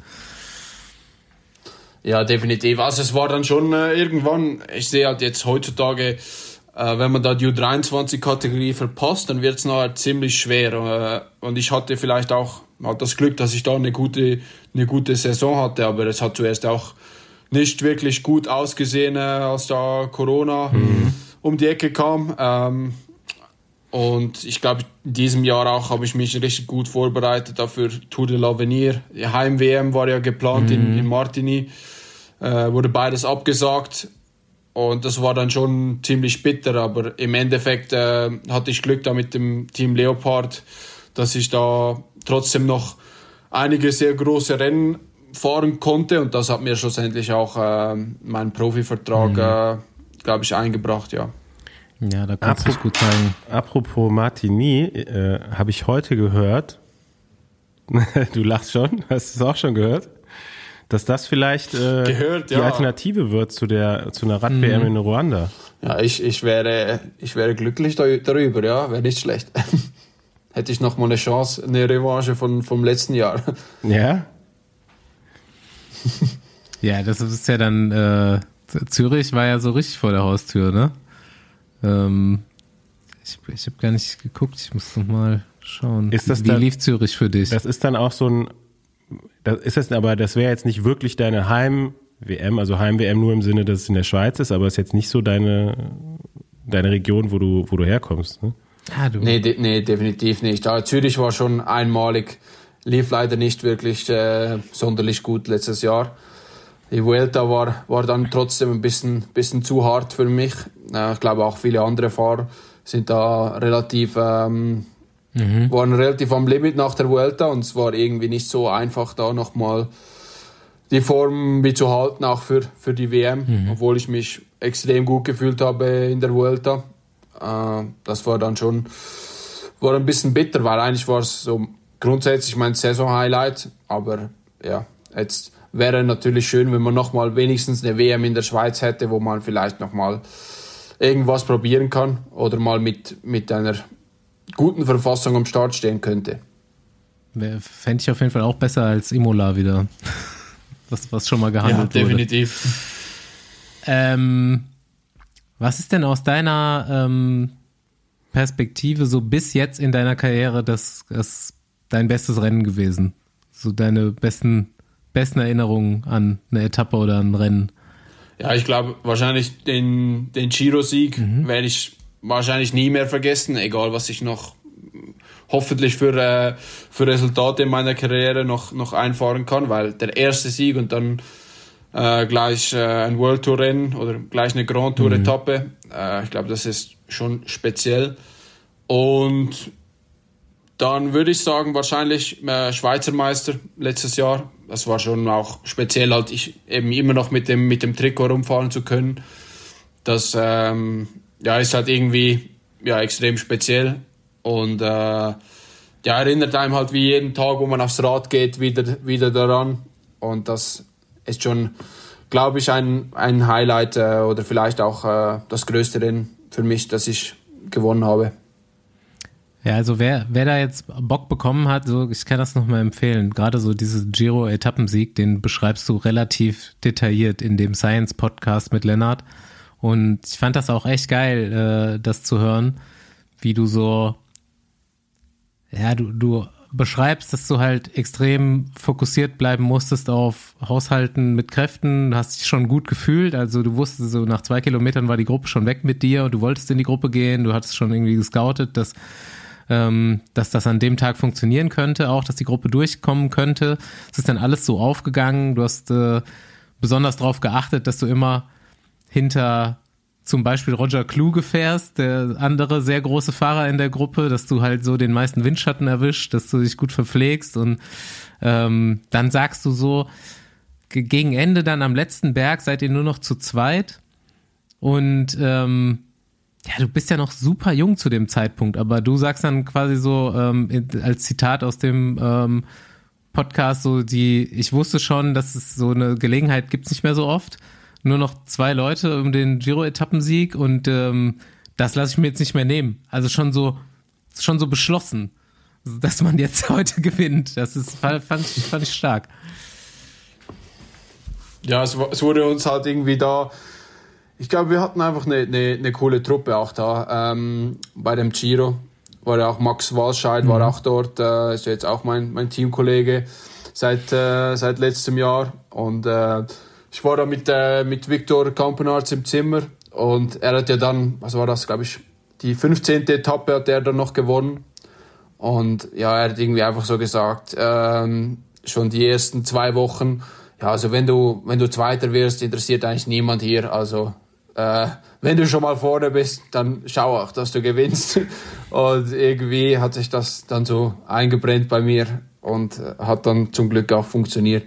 Speaker 8: Ja, definitiv. Also es war dann schon äh, irgendwann, ich sehe halt jetzt heutzutage, äh, wenn man da die U dreiundzwanzig-Kategorie verpasst, dann wird's nachher ziemlich schwer. Äh, und ich hatte vielleicht auch halt das Glück, dass ich da eine gute, eine gute Saison hatte, aber es hat zuerst auch nicht wirklich gut ausgesehen, äh, als da Corona mhm. um die Ecke kam. Ähm, und ich glaube, in diesem Jahr auch habe ich mich richtig gut vorbereitet dafür. Tour de l'Avenir, die Heim-W M war ja geplant mhm. in, in Martigny, äh, wurde beides abgesagt. Und das war dann schon ziemlich bitter, aber im Endeffekt äh, hatte ich Glück da mit dem Team Leopard, dass ich da trotzdem noch einige sehr große Rennen fahren konnte und das hat mir schlussendlich auch äh, meinen Profivertrag, mhm. äh, glaube ich, eingebracht, ja.
Speaker 1: Ja, da kannst du es gut zeigen.
Speaker 2: Apropos Martigny, äh, habe ich heute gehört, du lachst schon, hast du es auch schon gehört, dass das vielleicht äh,
Speaker 8: gehört,
Speaker 2: die
Speaker 8: ja.
Speaker 2: Alternative wird zu der zu einer Rad-W M mhm. in Ruanda.
Speaker 8: Ja, ich, ich, wäre, ich wäre glücklich darüber, ja, wäre nicht schlecht. Hätte ich noch mal eine Chance, eine Revanche von, vom letzten Jahr.
Speaker 2: Ja?
Speaker 1: Ja, das ist ja dann, äh, Zürich war ja so richtig vor der Haustür, ne? Ähm, ich ich habe gar nicht geguckt, ich muss noch mal schauen.
Speaker 2: Ist das
Speaker 1: Wie
Speaker 2: dann,
Speaker 1: lief Zürich für dich?
Speaker 2: Das ist dann auch so ein, das ist das, aber das wäre jetzt nicht wirklich deine Heim-W M, also Heim-W M nur im Sinne, dass es in der Schweiz ist, aber es ist jetzt nicht so deine, deine Region, wo du, wo du herkommst, ne?
Speaker 1: Ah, du.
Speaker 8: Nee, de, nee, definitiv nicht. Aber Zürich war schon einmalig, lief leider nicht wirklich äh, sonderlich gut letztes Jahr. Die Vuelta war, war dann trotzdem ein bisschen, bisschen zu hart für mich. Äh, ich glaube auch viele andere Fahrer sind da relativ, ähm, mhm. waren relativ am Limit nach der Vuelta und es war irgendwie nicht so einfach da nochmal die Form wie zu halten, auch für, für die W M, mhm. obwohl ich mich extrem gut gefühlt habe in der Vuelta. Äh, das war dann schon war ein bisschen bitter, weil eigentlich war es so grundsätzlich mein Saison-Highlight, aber ja, jetzt wäre natürlich schön, wenn man nochmal wenigstens eine W M in der Schweiz hätte, wo man vielleicht nochmal irgendwas probieren kann oder mal mit, mit einer guten Verfassung am Start stehen könnte.
Speaker 1: Fände ich auf jeden Fall auch besser als Imola wieder, was, was schon mal gehandelt wurde.
Speaker 8: Ja, definitiv.
Speaker 1: Ähm, was ist denn aus deiner ähm, Perspektive so bis jetzt in deiner Karriere das, das dein bestes Rennen gewesen? So deine besten besten Erinnerungen an eine Etappe oder ein Rennen?
Speaker 8: Ja, ich glaube, wahrscheinlich den, den Giro-Sieg mhm. werde ich wahrscheinlich nie mehr vergessen, egal was ich noch hoffentlich für, äh, für Resultate in meiner Karriere noch, noch einfahren kann, weil der erste Sieg und dann äh, gleich äh, ein World Tour Rennen oder gleich eine Grand Tour Etappe, mhm. äh, ich glaube, das ist schon speziell. Und dann würde ich sagen, wahrscheinlich äh, Schweizer Meister letztes Jahr. Das war schon auch speziell, halt ich eben immer noch mit dem, mit dem Trikot rumfahren zu können. Das ähm, ja, ist halt irgendwie ja, extrem speziell. Und äh, ja, erinnert einem halt wie jeden Tag, wo man aufs Rad geht, wieder, wieder daran. Und das ist schon, glaube ich, ein, ein Highlight äh, oder vielleicht auch äh, das größte Rennen für mich, das ich gewonnen habe.
Speaker 1: Ja, also wer, wer da jetzt Bock bekommen hat, so, ich kann das nochmal empfehlen. Gerade so dieses Giro-Etappensieg, den beschreibst du relativ detailliert in dem Science-Podcast mit Lennart. Und ich fand das auch echt geil, äh, das zu hören, wie du so, ja, du, du beschreibst, dass du halt extrem fokussiert bleiben musstest auf Haushalten mit Kräften. Du hast dich schon gut gefühlt, also du wusstest, so nach zwei Kilometern war die Gruppe schon weg mit dir und du wolltest in die Gruppe gehen, du hattest schon irgendwie gescoutet, dass Ähm, dass das an dem Tag funktionieren könnte, auch, dass die Gruppe durchkommen könnte. Es ist dann alles so aufgegangen. Du hast äh, besonders darauf geachtet, dass du immer hinter zum Beispiel Roger Kluge fährst, der andere sehr große Fahrer in der Gruppe, dass du halt so den meisten Windschatten erwischt, dass du dich gut verpflegst und ähm, dann sagst du so, g- gegen Ende dann am letzten Berg seid ihr nur noch zu zweit und ähm, ja, du bist ja noch super jung zu dem Zeitpunkt, aber du sagst dann quasi so ähm, als Zitat aus dem ähm, Podcast so, die, ich wusste schon, dass es so eine Gelegenheit gibt's nicht mehr so oft. Nur noch zwei Leute um den Giro-Etappensieg und ähm, das lasse ich mir jetzt nicht mehr nehmen. Also schon so, schon so beschlossen, dass man jetzt heute gewinnt. Das ist, fand ich, fand ich stark.
Speaker 8: Ja, es, es wurde uns halt irgendwie da. Ich glaube, wir hatten einfach eine, eine, eine coole Truppe auch da. Ähm, bei dem Giro war ja auch Max Walscheid, mhm. war auch dort, äh, ist jetzt auch mein, mein Teamkollege seit, äh, seit letztem Jahr. Und äh, ich war da mit, äh, mit Victor Campenarz im Zimmer und er hat ja dann, was war das, glaube ich, die fünfzehnte Etappe hat er dann noch gewonnen. Und ja, er hat irgendwie einfach so gesagt, ähm, schon die ersten zwei Wochen, ja, also wenn du, wenn du Zweiter wirst, interessiert eigentlich niemand hier, also Äh, wenn du schon mal vorne bist, dann schau auch, dass du gewinnst. Und irgendwie hat sich das dann so eingebrennt bei mir und hat dann zum Glück auch funktioniert.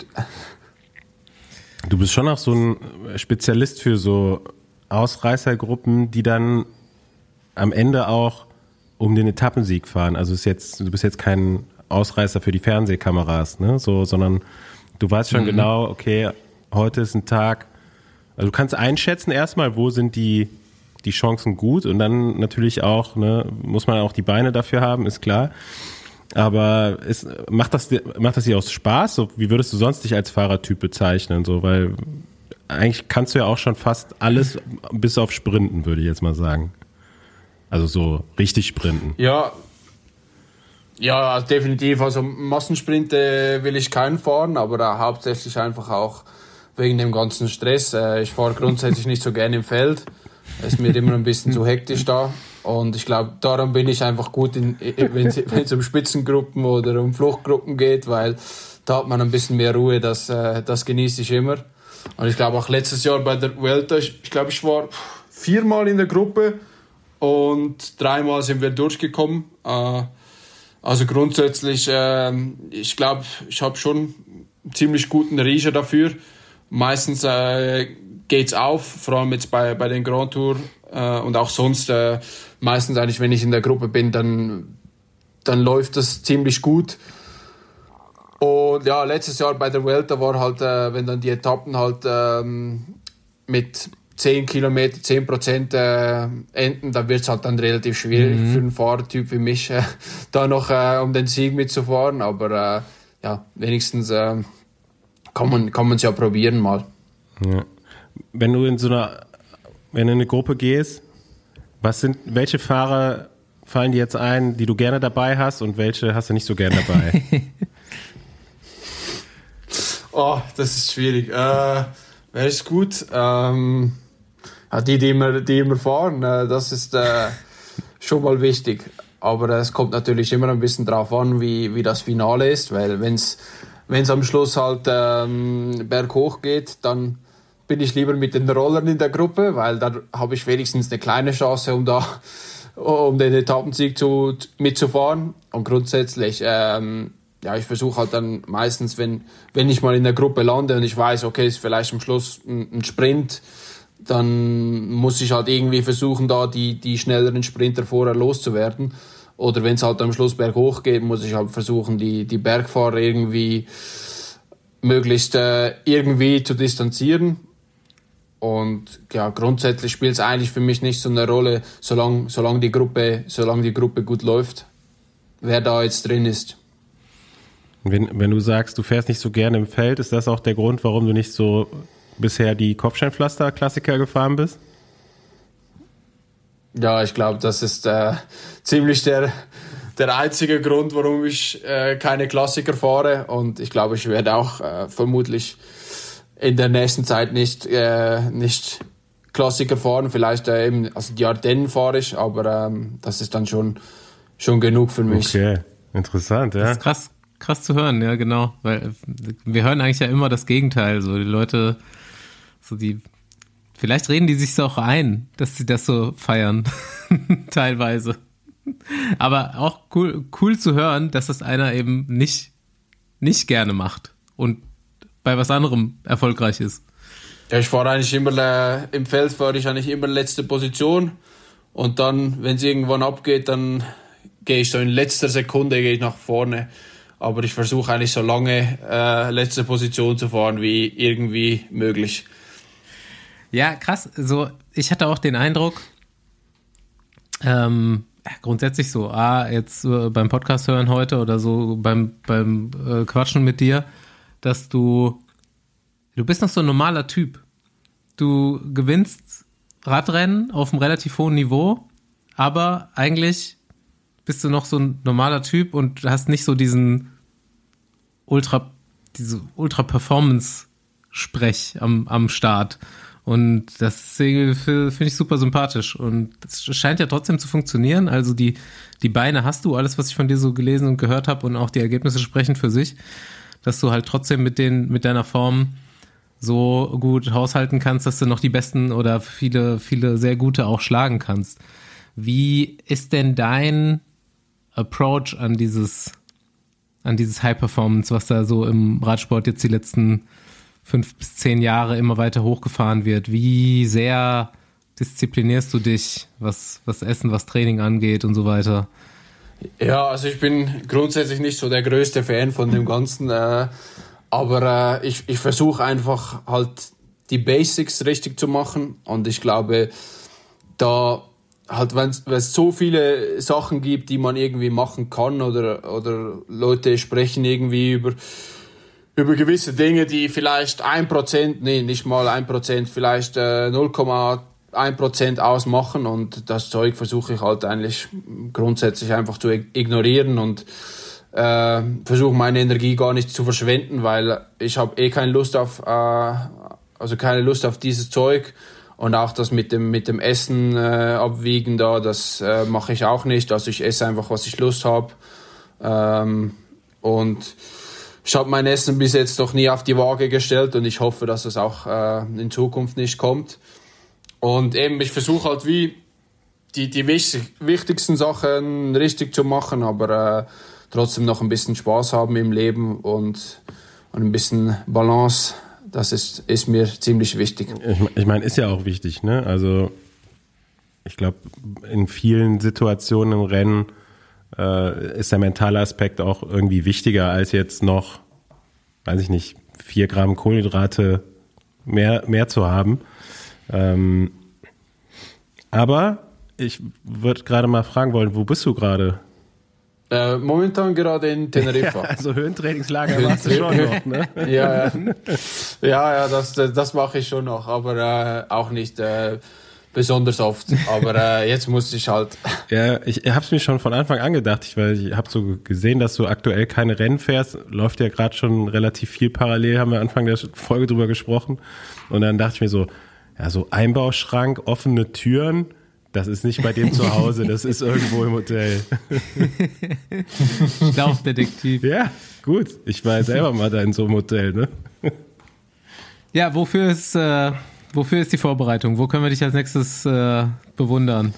Speaker 2: Du bist schon auch so ein Spezialist für so Ausreißergruppen, die dann am Ende auch um den Etappensieg fahren. Also ist jetzt, du bist jetzt kein Ausreißer für die Fernsehkameras, ne? So, sondern du weißt schon mhm. genau, okay, heute ist ein Tag. Also du kannst einschätzen erstmal, wo sind die, die Chancen gut und dann natürlich auch, ne, muss man auch die Beine dafür haben, ist klar. Aber ist, macht das, macht das dir auch Spaß? So, wie würdest du sonst dich als Fahrertyp bezeichnen? So, weil eigentlich kannst du ja auch schon fast alles bis auf Sprinten, würde ich jetzt mal sagen. Also so richtig sprinten.
Speaker 8: Ja, ja, definitiv. Also Massensprinte will ich keinen fahren, aber da hauptsächlich einfach auch wegen dem ganzen Stress. Ich fahre grundsätzlich nicht so gerne im Feld. Es ist mir immer ein bisschen zu hektisch da. Und ich glaube, daran bin ich einfach gut, wenn es um Spitzengruppen oder um Fluchtgruppen geht, weil da hat man ein bisschen mehr Ruhe. Das, das genieße ich immer. Und ich glaube auch letztes Jahr bei der Vuelta, ich, ich glaube, ich war viermal in der Gruppe und dreimal sind wir durchgekommen. Also grundsätzlich, ich glaube, ich habe schon einen ziemlich guten Riecher dafür. Meistens äh, geht's auf, vor allem jetzt bei, bei den Grand Tour äh, und auch sonst äh, meistens eigentlich, wenn ich in der Gruppe bin, dann, dann läuft das ziemlich gut. Und ja, letztes Jahr bei der Vuelta war halt, äh, wenn dann die Etappen halt ähm, mit zehn Kilometer, zehn Prozent äh, enden, dann wird's halt dann relativ schwierig mhm. für einen Fahrertyp wie mich, äh, da noch äh, um den Sieg mitzufahren. Aber äh, ja, wenigstens äh, kann man kann man es ja probieren mal.
Speaker 2: Ja. Wenn du in so einer, wenn du in eine Gruppe gehst, was sind, welche Fahrer fallen dir jetzt ein, die du gerne dabei hast und welche hast du nicht so gerne dabei?
Speaker 8: Oh, das ist schwierig. Äh, wer ist gut? Ähm, ja, die, die immer, die immer fahren, äh, das ist äh, schon mal wichtig. aber es kommt natürlich immer ein bisschen drauf an, wie, wie das Finale ist, weil wenn es am Schluss halt ähm, berghoch geht, dann bin ich lieber mit den Rollern in der Gruppe, weil da habe ich wenigstens eine kleine Chance, um da um den Etappensieg zu, mitzufahren. Und grundsätzlich, ähm, ja, ich versuche halt dann meistens, wenn, wenn ich mal in der Gruppe lande und ich weiß, okay, ist vielleicht am Schluss ein, ein Sprint, dann muss ich halt irgendwie versuchen, da die, die schnelleren Sprinter vorher loszuwerden. Oder wenn es halt am Schluss berghoch geht, muss ich halt versuchen, die, die Bergfahrer irgendwie möglichst äh, irgendwie zu distanzieren. Und ja, grundsätzlich spielt es eigentlich für mich nicht so eine Rolle, solange, solange, die Gruppe, solange die Gruppe gut läuft, wer da jetzt drin ist.
Speaker 2: Wenn, wenn du sagst, du fährst nicht so gerne im Feld, ist das auch der Grund, warum du nicht so bisher die Kopfsteinpflaster-Klassiker gefahren bist?
Speaker 8: Ja, ich glaube, das ist äh, ziemlich der, der einzige Grund, warum ich äh, keine Klassiker fahre. Und ich glaube, ich werde auch äh, vermutlich in der nächsten Zeit nicht, äh, nicht Klassiker fahren. Vielleicht äh, eben, also die Ardennen fahre ich, aber ähm, das ist dann schon, schon genug für mich.
Speaker 2: Okay, interessant, ja.
Speaker 1: Das ist krass, krass zu hören, ja, genau. Weil wir hören eigentlich ja immer das Gegenteil. So die Leute, so die, vielleicht reden die sich auch ein, dass sie das so feiern. Teilweise. Aber auch cool, cool zu hören, dass das einer eben nicht, nicht gerne macht und bei was anderem erfolgreich ist.
Speaker 8: Ja, ich fahre eigentlich immer, äh, im Feld fahre ich eigentlich immer letzte Position und dann, wenn es irgendwann abgeht, dann gehe ich so in letzter Sekunde gehe ich nach vorne. Aber ich versuche eigentlich so lange äh, letzte Position zu fahren, wie irgendwie möglich.
Speaker 1: Ja, krass. So, ich hatte auch den Eindruck, ähm, grundsätzlich so, ah, jetzt äh, beim Podcast hören heute oder so beim, beim äh, Quatschen mit dir, dass du, du bist noch so ein normaler Typ. Du gewinnst Radrennen auf einem relativ hohen Niveau, aber eigentlich bist du noch so ein normaler Typ und hast nicht so diesen Ultra, diese Ultra-Performance-Sprech am, am Start. Und das finde ich super sympathisch. Und es scheint ja trotzdem zu funktionieren. Also die, die Beine hast du, alles, was ich von dir so gelesen und gehört habe und auch die Ergebnisse sprechen für sich, dass du halt trotzdem mit den, mit deiner Form so gut haushalten kannst, dass du noch die besten oder viele, viele sehr gute auch schlagen kannst. Wie ist denn dein Approach an dieses, an dieses High Performance, was da so im Radsport jetzt die letzten fünf bis zehn Jahre immer weiter hochgefahren wird? Wie sehr disziplinierst du dich, was, was Essen, was Training angeht und so weiter?
Speaker 8: Ja, also ich bin grundsätzlich nicht so der größte Fan von dem Ganzen, äh, aber äh, ich, ich versuche einfach halt die Basics richtig zu machen und ich glaube, da halt, wenn es so viele Sachen gibt, die man irgendwie machen kann oder, oder Leute sprechen irgendwie über, über gewisse Dinge, die vielleicht ein Prozent, nee, nicht mal ein Prozent, vielleicht äh, null Komma eins Prozent ausmachen und das Zeug versuche ich halt eigentlich grundsätzlich einfach zu ignorieren und äh, versuche meine Energie gar nicht zu verschwenden, weil ich habe eh keine Lust auf, äh, also keine Lust auf dieses Zeug. Und auch das mit dem, mit dem Essen äh, abwiegen da, das äh, mache ich auch nicht. Also ich esse einfach, was ich Lust habe. Ähm, und ich habe mein Essen bis jetzt noch nie auf die Waage gestellt und ich hoffe, dass es auch äh, in Zukunft nicht kommt. Und eben, ich versuche halt wie die, die wichtig, wichtigsten Sachen richtig zu machen, aber äh, trotzdem noch ein bisschen Spaß haben im Leben und, und ein bisschen Balance. Das ist, ist mir ziemlich wichtig.
Speaker 2: Ich, ich meine, ist ja auch wichtig, ne? Also ich glaube, in vielen Situationen im Rennen äh, ist der mentale Aspekt auch irgendwie wichtiger als jetzt noch, weiß ich nicht, vier Gramm Kohlenhydrate mehr, mehr zu haben. Ähm, aber ich würde gerade mal fragen wollen, wo bist du gerade?
Speaker 8: Äh, momentan gerade in Teneriffa.
Speaker 2: Ja, also Höhentrainingslager machst du schon noch, ne?
Speaker 8: ja, ja, ja, ja, das, das mache ich schon noch, aber äh, auch nicht äh, besonders oft. Aber äh, jetzt muss ich halt.
Speaker 2: Ja, ich habe es mir schon von Anfang an gedacht, ich, weil ich habe so gesehen, dass du aktuell keine Rennen fährst. Läuft ja gerade schon relativ viel parallel, haben wir Anfang der Folge drüber gesprochen. Und dann dachte ich mir so, ja, so Einbauschrank, offene Türen, Das ist nicht bei dem zu Hause, das ist irgendwo im Hotel.
Speaker 1: Staubdetektiv.
Speaker 2: Ja, gut. Ich war selber mal da in so einem Hotel, ne?
Speaker 1: Ja, wofür ist, äh, wofür ist die Vorbereitung? Wo können wir dich als nächstes äh, bewundern?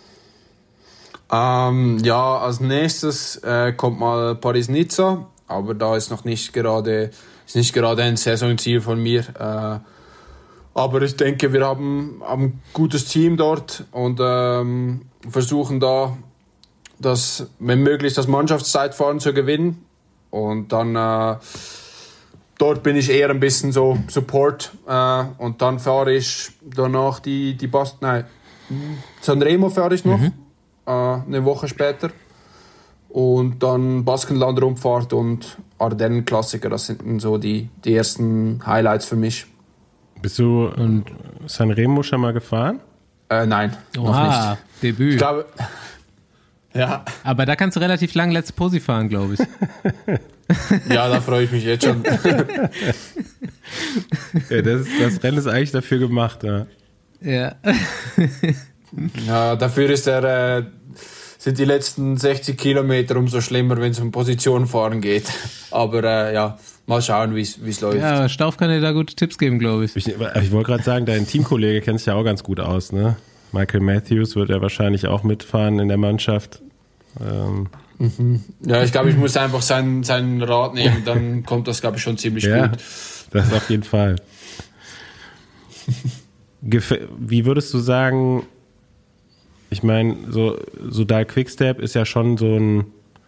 Speaker 8: Ähm, ja, als nächstes äh, kommt mal Paris-Nizza, aber da ist noch nicht gerade, ist nicht gerade ein Saisonziel von mir. Äh, aber ich denke, wir haben, haben ein gutes Team dort und ähm, versuchen da, das, wenn möglich, das Mannschaftszeitfahren zu gewinnen. Und dann äh, dort bin ich eher ein bisschen so Support äh, und dann fahre ich danach die, die Bast nein, Sanremo fahre ich noch. Mhm. Eine Woche später. Und dann Baskenland-Rundfahrt und Ardennen-Klassiker. Das sind so die, die ersten Highlights für mich.
Speaker 2: Bist du in Sanremo schon mal gefahren?
Speaker 8: Äh, nein,
Speaker 1: Oha,
Speaker 8: noch nicht.
Speaker 1: Debüt.
Speaker 8: Ich glaube, ja.
Speaker 1: Aber da kannst du relativ lang Let's Posi fahren, glaube ich.
Speaker 8: Ja, da freue ich mich jetzt schon.
Speaker 2: Ja, das, das Rennen ist eigentlich dafür gemacht, ja.
Speaker 1: Ja.
Speaker 8: Ja, dafür ist der, äh, sind die letzten sechzig Kilometer umso schlimmer, wenn es um Positionfahren geht. Aber äh, ja, mal schauen, wie es läuft.
Speaker 1: Ja, Stauf kann dir da gute Tipps geben, glaube ich.
Speaker 2: Ich, ich wollte gerade sagen, dein Teamkollege kennt sich ja auch ganz gut aus, ne? Michael Matthews wird ja wahrscheinlich auch mitfahren in der Mannschaft. Ähm.
Speaker 8: Mhm. Ja, ich glaube, ich muss einfach seinen, seinen Rat nehmen, dann kommt das, glaube ich, schon ziemlich
Speaker 2: ja,
Speaker 8: gut.
Speaker 2: Das auf jeden Fall. Wie würdest du sagen, ich meine, so, so Dahl Quickstep ist ja schon so ein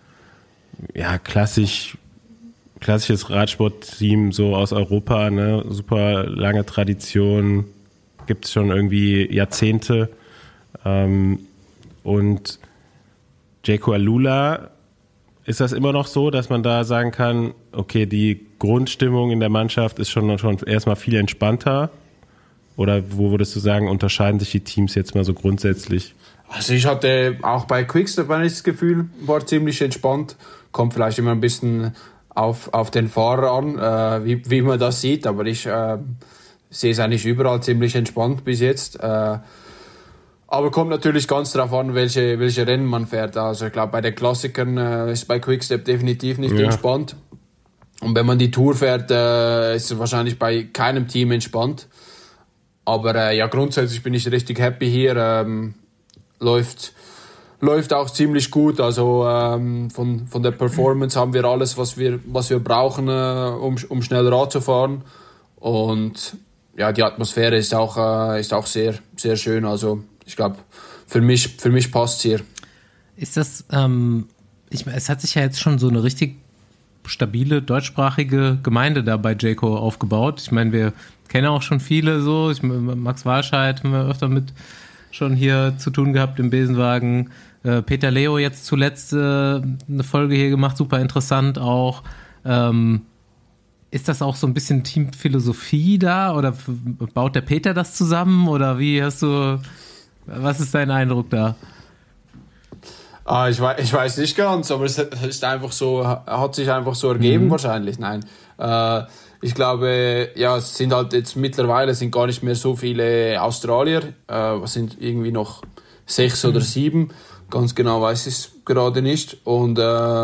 Speaker 2: ja, klassisch, klassisches Radsportteam so aus Europa, ne? Super lange Tradition, gibt es schon irgendwie Jahrzehnte. Ähm, und Jayco AlUla, ist das immer noch so, dass man da sagen kann, okay, die Grundstimmung in der Mannschaft ist schon, schon erstmal viel entspannter? Oder wo würdest du sagen, unterscheiden sich die Teams jetzt mal so grundsätzlich?
Speaker 8: Also ich hatte auch bei Quickstep das Gefühl, war ziemlich entspannt. Kommt vielleicht immer ein bisschen auf, auf den Fahrer an, äh, wie, wie man das sieht. Aber ich äh, sehe es eigentlich überall ziemlich entspannt bis jetzt. Äh, aber kommt natürlich ganz darauf an, welche, welche Rennen man fährt. Also ich glaube, bei den Klassikern äh, ist bei Quickstep definitiv nicht ja. entspannt. Und wenn man die Tour fährt, äh, ist es wahrscheinlich bei keinem Team entspannt. Aber äh, ja, grundsätzlich bin ich richtig happy hier. Ähm, läuft, läuft auch ziemlich gut. Also ähm, von, von der Performance haben wir alles, was wir, was wir brauchen, äh, um, um schnell Rad zu fahren. Und ja, die Atmosphäre ist auch, äh, ist auch sehr, sehr schön. Also ich glaube, für mich, für mich passt es hier.
Speaker 1: Ist das, ähm, ich, es hat sich ja jetzt schon so eine richtig stabile deutschsprachige Gemeinde da bei Jayco aufgebaut. Ich meine, wir kennen auch schon viele so. Ich, Max Walscheid haben wir öfter mit schon hier zu tun gehabt im Besenwagen. Äh, Peter Leo jetzt zuletzt äh, eine Folge hier gemacht, super interessant auch. Ähm, ist das auch so ein bisschen Teamphilosophie da oder f- baut der Peter das zusammen oder wie hast du, was ist dein Eindruck da?
Speaker 8: Ah, ich, weiß, ich weiß nicht ganz, aber es ist einfach so, hat sich einfach so ergeben mhm. wahrscheinlich. Nein, äh, ich glaube, ja, es sind halt jetzt mittlerweile sind gar nicht mehr so viele Australier. Äh, was sind irgendwie noch sechs mhm. oder sieben? Ganz genau weiß ich es gerade nicht. Und äh,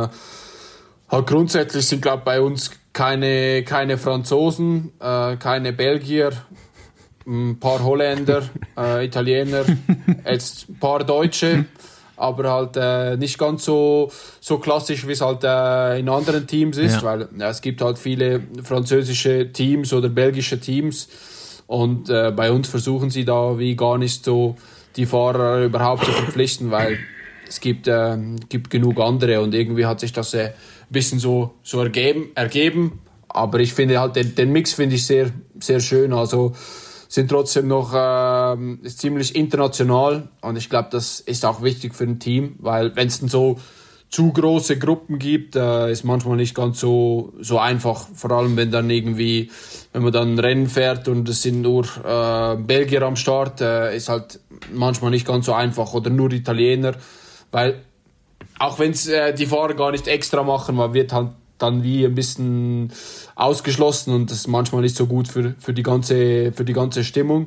Speaker 8: halt grundsätzlich sind, glaube ich, bei uns keine, keine Franzosen, äh, keine Belgier, ein paar Holländer, äh, Italiener, jetzt ein paar Deutsche. Aber halt äh, nicht ganz so, so klassisch, wie es halt äh, in anderen Teams ist, ja. weil ja, es gibt halt viele französische Teams oder belgische Teams und äh, bei uns versuchen sie da wie gar nicht so die Fahrer überhaupt zu verpflichten, weil es gibt, äh, gibt genug andere und irgendwie hat sich das äh, ein bisschen so, so ergeben, ergeben. Aber ich finde halt den, den Mix finde ich sehr, sehr schön, also sind trotzdem noch äh, ist ziemlich international und ich glaube, das ist auch wichtig für ein Team, weil wenn es dann so zu große Gruppen gibt, äh, ist manchmal nicht ganz so so einfach, vor allem wenn dann irgendwie, wenn man dann Rennen fährt und es sind nur äh, Belgier am Start, äh, ist halt manchmal nicht ganz so einfach oder nur Italiener, weil auch wenn es äh, die Fahrer gar nicht extra machen, man wird halt dann wie ein bisschen ausgeschlossen und das ist manchmal nicht so gut für, für, die ganze, für die ganze Stimmung.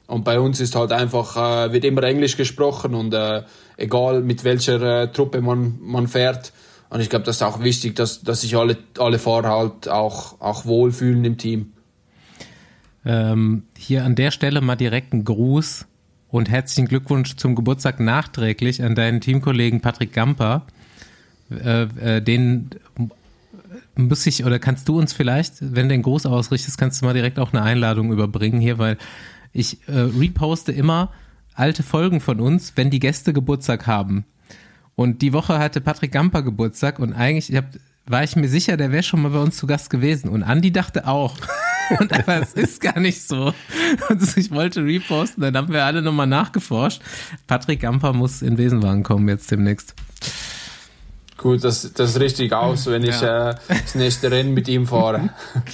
Speaker 8: Und bei uns ist halt einfach, äh, wird immer Englisch gesprochen und äh, egal mit welcher äh, Truppe man, man fährt. Und ich glaube, das ist auch wichtig, dass, dass sich alle, alle Fahrer halt auch, auch wohlfühlen im Team.
Speaker 1: Ähm, hier an der Stelle mal direkt einen Gruß und herzlichen Glückwunsch zum Geburtstag nachträglich an deinen Teamkollegen Patrick Gamper. Äh, äh, den muss ich, oder kannst du uns vielleicht, wenn du den Gruß ausrichtest, kannst du mal direkt auch eine Einladung überbringen hier, weil ich äh, reposte immer alte Folgen von uns, wenn die Gäste Geburtstag haben. Und die Woche hatte Patrick Gamper Geburtstag und eigentlich ich hab, war ich mir sicher, der wäre schon mal bei uns zu Gast gewesen. Und Andi dachte auch. Und aber es ist gar nicht so. Und ich wollte reposten, dann haben wir alle nochmal nachgeforscht. Patrick Gamper muss in Wesenwagen kommen jetzt demnächst.
Speaker 8: Gut, das, das richtig aus, wenn ich ja. äh, das nächste Rennen mit ihm fahre.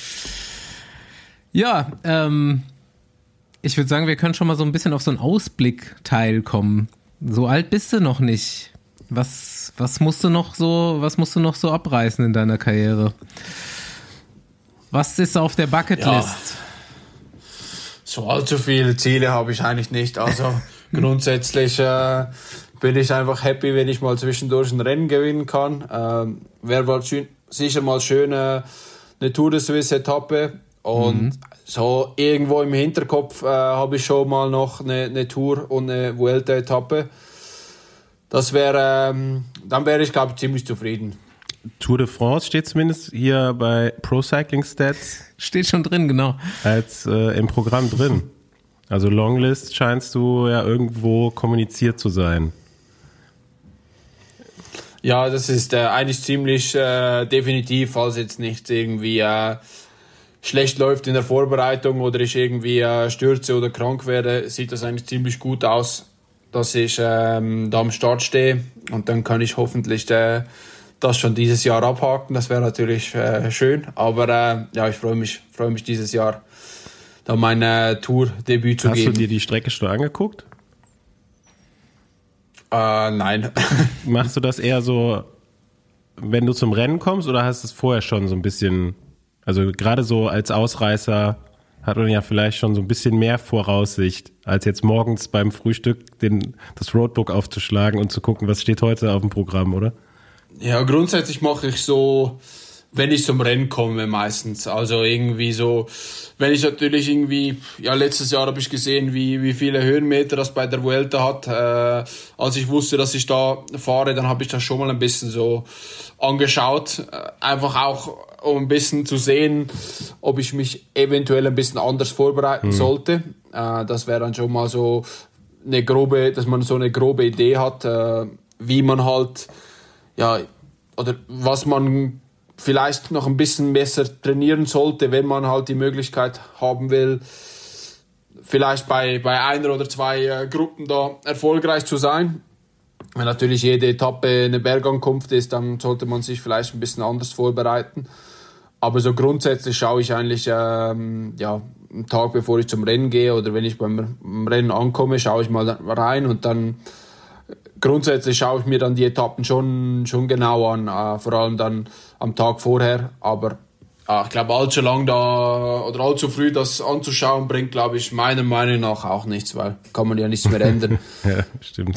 Speaker 1: Ja, ähm, ich würde sagen, wir können schon mal so ein bisschen auf so einen Ausblickteil kommen. So alt bist du noch nicht. Was, was musst du noch so, was musst du noch so abreißen in deiner Karriere? Was ist auf der Bucketlist?
Speaker 8: Ja, so allzu viele Ziele habe ich eigentlich nicht. Also grundsätzlich äh, bin ich einfach happy, wenn ich mal zwischendurch ein Rennen gewinnen kann. Ähm, wäre mal schön, sicher mal schön äh, eine Tour de Suisse Etappe. Und mhm. so irgendwo im Hinterkopf äh, habe ich schon mal noch eine, eine Tour und eine Vuelta Etappe. Das wäre, ähm, dann wäre ich, glaube ich, ziemlich zufrieden.
Speaker 2: Tour de France steht zumindest hier bei Pro Cycling Stats.
Speaker 1: Steht schon drin, genau.
Speaker 2: Als äh, im Programm drin. Also Longlist scheinst du ja irgendwo kommuniziert zu sein.
Speaker 8: Ja, das ist äh, eigentlich ziemlich äh, definitiv, falls jetzt nicht irgendwie äh, schlecht läuft in der Vorbereitung oder ich irgendwie äh, stürze oder krank werde, sieht das eigentlich ziemlich gut aus, dass ich ähm, da am Start stehe und dann kann ich hoffentlich äh, das schon dieses Jahr abhaken. Das wäre natürlich äh, schön, aber äh, ja, ich freue mich, freue mich dieses Jahr da mein äh, Tour-Debüt zu
Speaker 2: Hast
Speaker 8: geben.
Speaker 2: Hast du dir die Strecke schon angeguckt?
Speaker 8: Äh, nein.
Speaker 2: Machst du das eher so, wenn du zum Rennen kommst oder hast du es vorher schon so ein bisschen, also gerade so als Ausreißer hat man ja vielleicht schon so ein bisschen mehr Voraussicht, als jetzt morgens beim Frühstück den, das Roadbook aufzuschlagen und zu gucken, was steht heute auf dem Programm, oder?
Speaker 8: Ja, grundsätzlich mache ich so, wenn ich zum Rennen komme meistens. Also irgendwie so, wenn ich natürlich irgendwie, ja letztes Jahr habe ich gesehen, wie wie viele Höhenmeter das bei der Vuelta hat. Äh, als ich wusste, dass ich da fahre, dann habe ich das schon mal ein bisschen so angeschaut. Äh, einfach auch, um ein bisschen zu sehen, ob ich mich eventuell ein bisschen anders vorbereiten mhm. sollte. Äh, das wäre dann schon mal so eine grobe, dass man so eine grobe Idee hat, äh, wie man halt, ja, oder was man vielleicht noch ein bisschen besser trainieren sollte, wenn man halt die Möglichkeit haben will, vielleicht bei, bei einer oder zwei äh, Gruppen da erfolgreich zu sein. Wenn natürlich jede Etappe eine Bergankunft ist, dann sollte man sich vielleicht ein bisschen anders vorbereiten. Aber so grundsätzlich schaue ich eigentlich ähm, ja, einen Tag bevor ich zum Rennen gehe oder wenn ich beim Rennen ankomme, schaue ich mal rein und dann grundsätzlich schaue ich mir dann die Etappen schon, schon genau an, äh, vor allem dann am Tag vorher. Aber äh, ich glaube, allzu lang da oder allzu früh das anzuschauen, bringt, glaube ich, meiner Meinung nach auch nichts, weil kann man ja nichts mehr ändern.
Speaker 2: Ja, stimmt.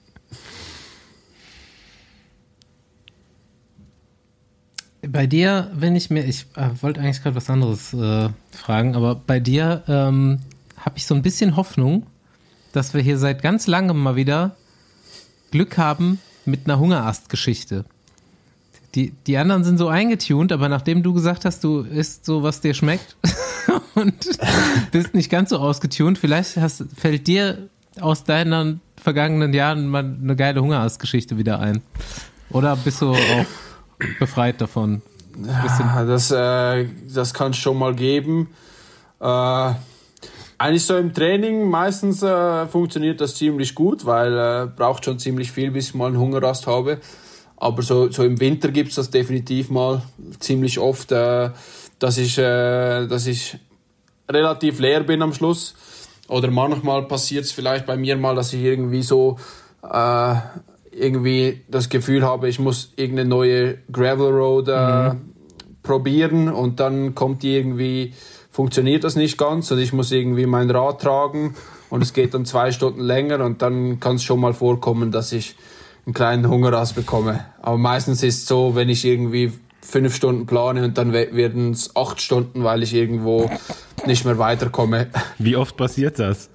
Speaker 1: Bei dir, wenn ich mir, ich äh, wollte eigentlich gerade was anderes äh, fragen, aber bei dir ähm, habe ich so ein bisschen Hoffnung, dass wir hier seit ganz langem mal wieder Glück haben mit einer Hungerast-Geschichte. Die, die anderen sind so eingetunt, aber nachdem du gesagt hast, du isst so, was dir schmeckt und bist nicht ganz so ausgetunt, vielleicht hast, fällt dir aus deinen vergangenen Jahren mal eine geile Hungerast-Geschichte wieder ein. Oder bist du auch befreit davon?
Speaker 8: Ja, das, äh, das kann es schon mal geben. Äh, Eigentlich so im Training meistens äh, funktioniert das ziemlich gut, weil äh, braucht schon ziemlich viel, bis ich mal einen Hungerrast habe. Aber so, so im Winter gibt es das definitiv mal ziemlich oft, äh, dass, ich, äh, dass ich relativ leer bin am Schluss. Oder manchmal passiert es vielleicht bei mir mal, dass ich irgendwie so äh, irgendwie das Gefühl habe, ich muss irgendeine neue Gravel Road äh, mhm. probieren und dann kommt die irgendwie... funktioniert das nicht ganz und ich muss irgendwie mein Rad tragen und es geht dann zwei Stunden länger und dann kann es schon mal vorkommen, dass ich einen kleinen Hungerast bekomme. Aber meistens ist es so, wenn ich irgendwie fünf Stunden plane und dann werden es acht Stunden, weil ich irgendwo nicht mehr weiterkomme.
Speaker 2: Wie oft passiert das?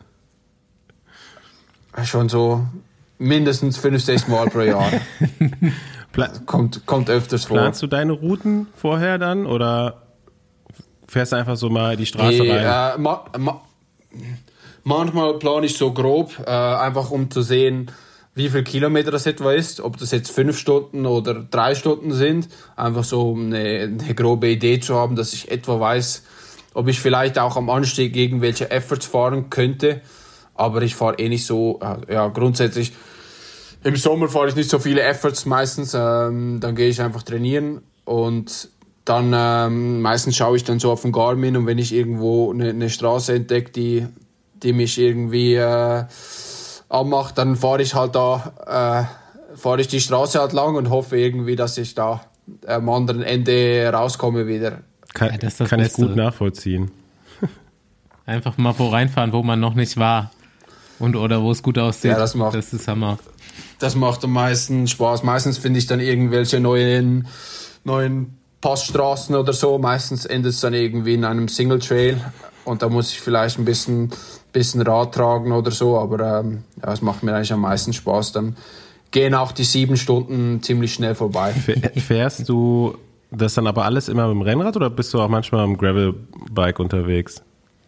Speaker 8: Schon so mindestens fünf, sechs Mal pro Jahr.
Speaker 2: Pla-
Speaker 8: kommt, kommt öfters vor.
Speaker 2: Planst du deine Routen vorher dann oder fährst du einfach so mal die Straße
Speaker 8: Nee,
Speaker 2: rein?
Speaker 8: Äh, ma, ma, manchmal plane ich so grob, äh, einfach um zu sehen, wie viel Kilometer das etwa ist, ob das jetzt fünf Stunden oder drei Stunden sind. Einfach so um eine, eine grobe Idee zu haben, dass ich etwa weiß, ob ich vielleicht auch am Anstieg irgendwelche Efforts fahren könnte. Aber ich fahre eh nicht so, äh, ja grundsätzlich, im Sommer fahre ich nicht so viele Efforts meistens, ähm, dann gehe ich einfach trainieren und dann ähm, meistens schaue ich dann so auf den Garmin und wenn ich irgendwo eine, eine Straße entdecke, die, die mich irgendwie äh, anmacht, dann fahre ich halt da, äh, fahre ich die Straße halt lang und hoffe irgendwie, dass ich da am anderen Ende rauskomme wieder.
Speaker 2: Kann,
Speaker 1: Ja, das ist das
Speaker 2: kann ich
Speaker 1: Beste.
Speaker 2: gut nachvollziehen.
Speaker 1: Einfach mal wo reinfahren, wo man noch nicht war. Und oder wo es gut aussieht.
Speaker 8: Ja, das macht-
Speaker 1: das ist Hammer.
Speaker 8: Das macht am meisten Spaß. Meistens finde ich dann irgendwelche neuen, neuen Passstraßen oder so. Meistens endet es dann irgendwie in einem Single Trail und da muss ich vielleicht ein bisschen, bisschen Rad tragen oder so. Aber ähm, ja, es macht mir eigentlich am meisten Spaß. Dann gehen auch die sieben Stunden ziemlich schnell vorbei.
Speaker 2: F- Fährst du das dann aber alles immer mit dem Rennrad oder bist du auch manchmal am Gravelbike unterwegs?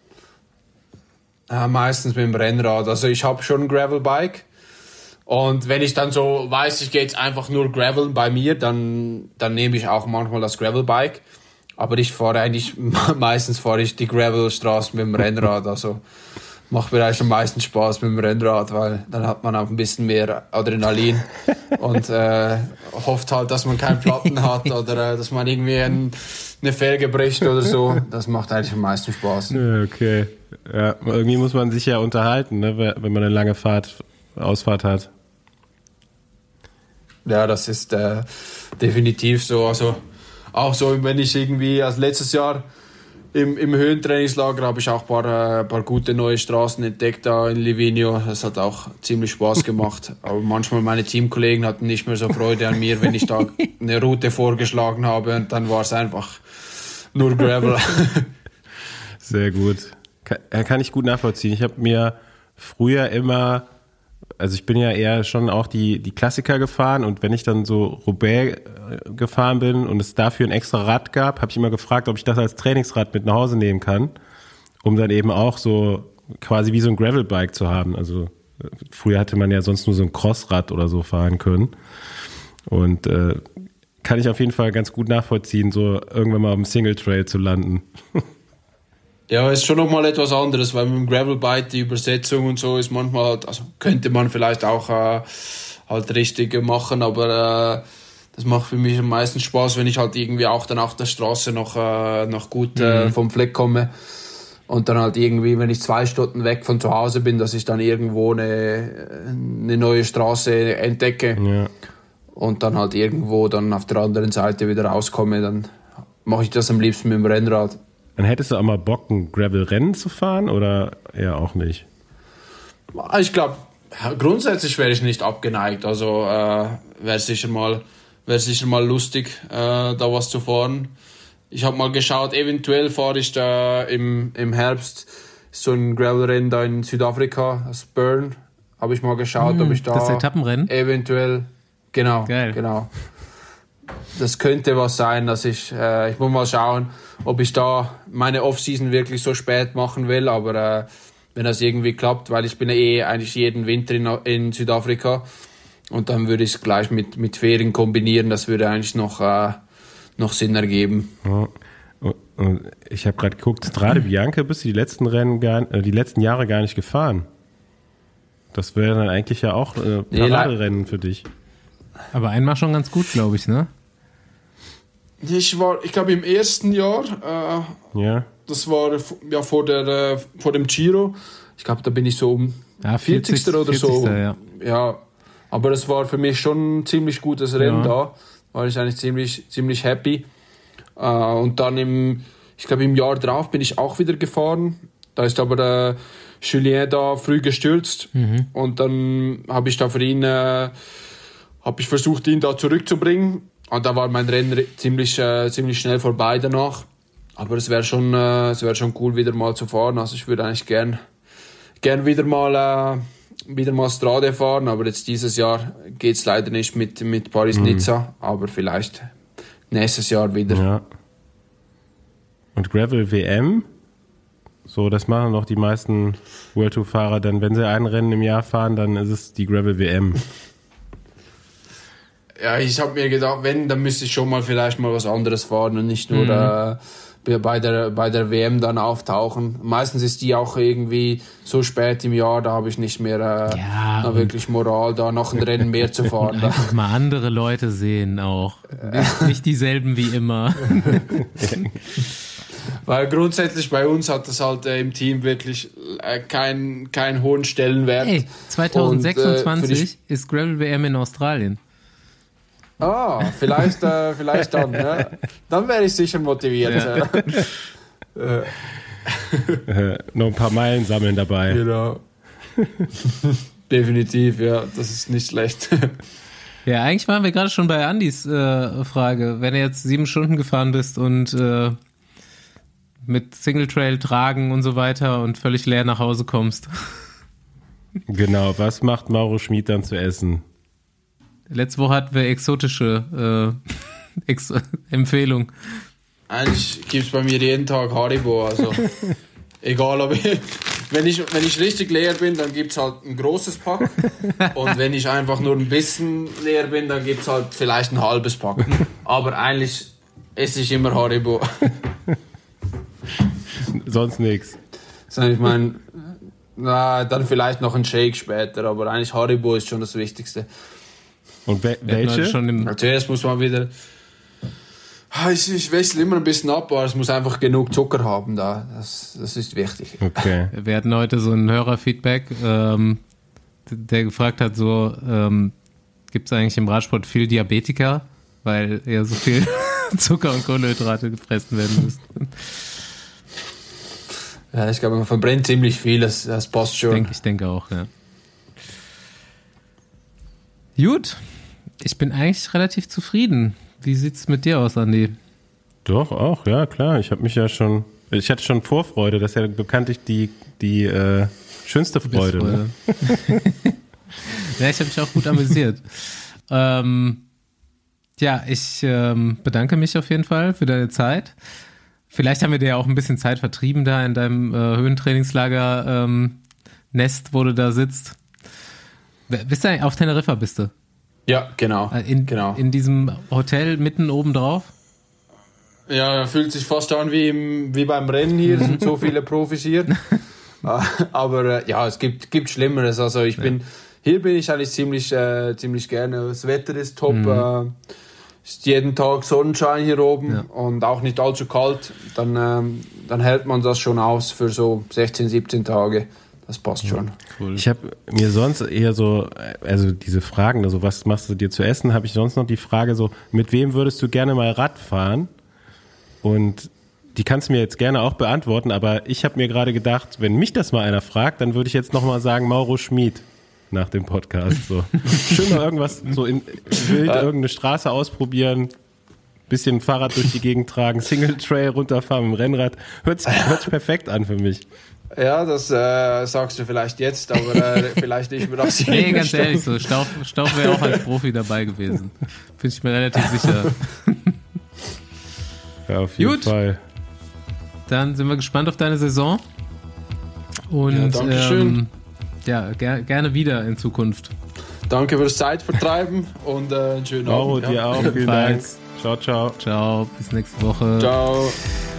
Speaker 8: Äh, meistens mit dem Rennrad. Also ich habe schon ein Gravelbike. Und wenn ich dann so weiß, ich gehe jetzt einfach nur Graveln bei mir, dann, dann nehme ich auch manchmal das Gravelbike. Aber ich fahre eigentlich, meistens fahre ich die Gravelstraßen mit dem Rennrad. Also macht mir eigentlich am meisten Spaß mit dem Rennrad, weil dann hat man auch ein bisschen mehr Adrenalin und äh, hofft halt, dass man keinen Platten hat oder äh, dass man irgendwie ein, eine Felge bricht oder so. Das macht eigentlich am meisten Spaß.
Speaker 2: Ja, okay. Ja, irgendwie muss man sich ja unterhalten, ne, wenn man eine lange Fahrt, Ausfahrt hat.
Speaker 8: Ja, das ist äh, definitiv so. Also auch so, wenn ich irgendwie als letztes Jahr im, im Höhentrainingslager habe ich auch ein paar, äh, paar gute neue Straßen entdeckt da in Livigno. Das hat auch ziemlich Spaß gemacht. Aber manchmal meine Teamkollegen hatten nicht mehr so Freude an mir, wenn ich da eine Route vorgeschlagen habe und dann war es einfach nur Gravel.
Speaker 2: Sehr gut. Kann, kann ich gut nachvollziehen. Ich habe mir früher immer, also ich bin ja eher schon auch die, die Klassiker gefahren und wenn ich dann so Roubaix gefahren bin und es dafür ein extra Rad gab, habe ich immer gefragt, ob ich das als Trainingsrad mit nach Hause nehmen kann, um dann eben auch so quasi wie so ein Gravelbike zu haben. Also früher hatte man ja sonst nur so ein Crossrad oder so fahren können und äh, kann ich auf jeden Fall ganz gut nachvollziehen, so irgendwann mal auf dem Single Trail zu landen.
Speaker 8: Ja, ist schon nochmal etwas anderes, weil mit dem Gravelbike die Übersetzung und so ist manchmal halt, also könnte man vielleicht auch äh, halt richtig machen, aber äh, das macht für mich am meisten Spaß, wenn ich halt irgendwie auch dann auf der Straße noch, äh, noch gut äh,
Speaker 2: Mhm.
Speaker 8: vom Fleck komme und dann halt irgendwie, wenn ich zwei Stunden weg von zu Hause bin, dass ich dann irgendwo eine, eine neue Straße entdecke
Speaker 2: Ja.
Speaker 8: und dann halt irgendwo dann auf der anderen Seite wieder rauskomme, dann mache ich das am liebsten mit dem Rennrad.
Speaker 2: Dann hättest du auch mal Bock, ein Gravel-Rennen zu fahren oder eher auch nicht?
Speaker 8: Ich glaube, grundsätzlich wäre ich nicht abgeneigt. Also äh, wäre sicher mal, wäre sicher mal lustig, äh, da was zu fahren. Ich habe mal geschaut, eventuell fahre ich da im, im Herbst so ein Gravel-Rennen da in Südafrika, das Bern. Habe ich mal geschaut,
Speaker 1: Hm,
Speaker 8: ob ich da
Speaker 1: das Etappenrennen?
Speaker 8: eventuell, genau,
Speaker 1: Geil.
Speaker 8: genau. Das könnte was sein, dass ich, äh, ich muss mal schauen, ob ich da meine Off-Season wirklich so spät machen will, aber äh, wenn das irgendwie klappt, weil ich bin ja eh eigentlich jeden Winter in, in Südafrika und dann würde ich es gleich mit, mit Ferien kombinieren, das würde eigentlich noch, äh, noch Sinn ergeben.
Speaker 2: Ja. Und- und ich habe gerade geguckt, Strade Bianca bist du die letzten Rennen gar, äh, die letzten Jahre gar nicht gefahren. Das wäre dann eigentlich ja auch äh,
Speaker 8: Nee, le-
Speaker 2: Paraderennen für dich.
Speaker 1: Aber einmal schon ganz gut, glaube ich, ne?
Speaker 8: Ich war, ich glaube im ersten Jahr, äh,
Speaker 2: Ja.
Speaker 8: das war f- ja vor, der, äh, vor dem Giro, ich glaube da bin ich so um
Speaker 1: Ja,
Speaker 8: vierzigster oder so.
Speaker 1: vierzigster, ja.
Speaker 8: Ja, aber das war für mich schon ein ziemlich gutes Rennen
Speaker 1: Ja.
Speaker 8: da. War ich eigentlich ziemlich, ziemlich happy. Äh, und dann im, ich glaube im Jahr drauf bin ich auch wieder gefahren. Da ist aber der Julien da früh gestürzt mhm. und dann habe ich da für ihn äh, habe ich versucht, ihn da zurückzubringen. Und da war mein Rennen ziemlich, äh, ziemlich schnell vorbei danach. Aber es wäre schon, äh, es wäre schon cool, wieder mal zu fahren. Also ich würde eigentlich gern, gern wieder mal, äh, wieder mal Strade fahren. Aber jetzt dieses Jahr geht es leider nicht mit, mit Paris-Nizza. Mhm. Aber vielleicht nächstes Jahr wieder.
Speaker 2: Ja. Und Gravel-W M? So, das machen noch die meisten World Tour-Fahrer. Dann, wenn sie ein Rennen im Jahr fahren, dann ist es die Gravel-W M.
Speaker 8: Ja, ich habe mir gedacht, wenn, dann müsste ich schon mal vielleicht mal was anderes fahren und nicht nur mhm. äh, bei der bei der W M dann auftauchen. Meistens ist die auch irgendwie so spät im Jahr, da habe ich nicht mehr äh,
Speaker 1: ja,
Speaker 8: na, wirklich Moral, da noch ein Rennen mehr zu fahren.
Speaker 1: Einfach mal andere Leute sehen auch. Nicht, nicht dieselben wie immer.
Speaker 8: Weil grundsätzlich bei uns hat das halt äh, im Team wirklich äh, keinen kein hohen Stellenwert.
Speaker 1: Hey, zwanzig sechsundzwanzig und, äh, ist Gravel-W M in Australien.
Speaker 8: Ah, vielleicht, äh, vielleicht dann. Ne? Dann wäre ich sicher motiviert.
Speaker 2: Ja. äh, noch ein paar Meilen sammeln dabei.
Speaker 8: Genau. Definitiv, ja. Das ist nicht schlecht.
Speaker 1: Ja, eigentlich waren wir gerade schon bei Andys äh, Frage. Wenn du jetzt sieben Stunden gefahren bist und äh, mit Singletrail tragen und so weiter und völlig leer nach Hause kommst.
Speaker 2: Genau, was macht Mauro Schmid dann zu essen?
Speaker 1: Letzte Woche hatten wir exotische äh, Ex- Empfehlung.
Speaker 8: Eigentlich gibt es bei mir jeden Tag Haribo. Also egal, ob ich, wenn ich, wenn ich richtig leer bin, dann gibt es halt ein großes Pack. Und wenn ich einfach nur ein bisschen leer bin, dann gibt es halt vielleicht ein halbes Pack. Aber eigentlich esse ich immer Haribo.
Speaker 2: Sonst nichts.
Speaker 8: Ich meine, dann vielleicht noch ein Shake später, aber eigentlich Haribo ist schon das Wichtigste.
Speaker 2: Und we- welche?
Speaker 8: Schon Zuerst muss man wieder... Ich, ich wechsle immer ein bisschen ab, aber es muss einfach genug Zucker haben da. Das, das ist wichtig.
Speaker 2: Okay.
Speaker 1: Wir hatten heute so ein Hörerfeedback, ähm, der gefragt hat, so, ähm, gibt es eigentlich im Radsport viel Diabetiker, weil ja so viel Zucker und Kohlenhydrate gefressen werden müssen.
Speaker 8: Ja, ich glaube, man verbrennt ziemlich viel, das, das passt schon.
Speaker 1: Ich denke, ich denke auch, ja. Gut, ich bin eigentlich relativ zufrieden. Wie sieht's mit dir aus, Andi?
Speaker 2: Doch, auch, ja, klar. Ich habe mich ja schon, ich hatte schon Vorfreude, das ist ja bekanntlich die, die äh, schönste Freude. Ne?
Speaker 1: Ja, ich habe mich auch gut amüsiert. ähm, ja, ich ähm, bedanke mich auf jeden Fall für deine Zeit. Vielleicht haben wir dir ja auch ein bisschen Zeit vertrieben da in deinem äh, Höhentrainingslager ähm, Nest, wo du da sitzt. Bist du eigentlich auf Teneriffa, bist du?
Speaker 8: Ja, genau.
Speaker 1: In,
Speaker 8: genau.
Speaker 1: in diesem Hotel mitten oben drauf?
Speaker 8: Ja, fühlt sich fast an wie, im, wie beim Rennen hier, es sind so viele Profis hier. Aber äh, ja, es gibt, gibt Schlimmeres. Also ich bin, hier bin ich eigentlich ziemlich, äh, ziemlich gerne. Das Wetter ist top. Mhm. Äh, ist jeden Tag Sonnenschein hier oben ja. und auch nicht allzu kalt. Dann, ähm, dann hält man das schon aus für so sechzehn, siebzehn Tage. Das passt schon.
Speaker 2: Cool. Ich habe mir sonst eher so, also diese Fragen, also was machst du dir zu essen, habe ich sonst noch die Frage so, mit wem würdest du gerne mal Rad fahren? Und die kannst du mir jetzt gerne auch beantworten, aber ich habe mir gerade gedacht, wenn mich das mal einer fragt, dann würde ich jetzt nochmal sagen, Mauro Schmid nach dem Podcast. So. Schön mal irgendwas, so in wild irgendeine Straße ausprobieren, bisschen Fahrrad durch die Gegend tragen, Single Trail runterfahren mit dem Rennrad. Hört sich, hört sich perfekt an für mich.
Speaker 8: Ja, das äh, sagst du vielleicht jetzt, aber äh, vielleicht nicht mehr aus.
Speaker 1: Nee, ganz Stunde. Ehrlich so, Stauf, Stauf wäre auch als Profi dabei gewesen. Bin ich mir relativ sicher.
Speaker 2: Ja, auf jeden
Speaker 1: Gut.
Speaker 2: Fall.
Speaker 1: Dann sind wir gespannt auf deine Saison. Und ja,
Speaker 8: Dankeschön.
Speaker 1: Ähm, ja, ger- gerne wieder in Zukunft.
Speaker 8: Danke fürs Zeitvertreiben und äh, einen schönen
Speaker 2: Mauro,
Speaker 8: Abend.
Speaker 2: dir
Speaker 8: ja.
Speaker 2: auch. Vielen Dank. Ciao, ciao.
Speaker 1: Ciao, bis nächste Woche.
Speaker 8: Ciao.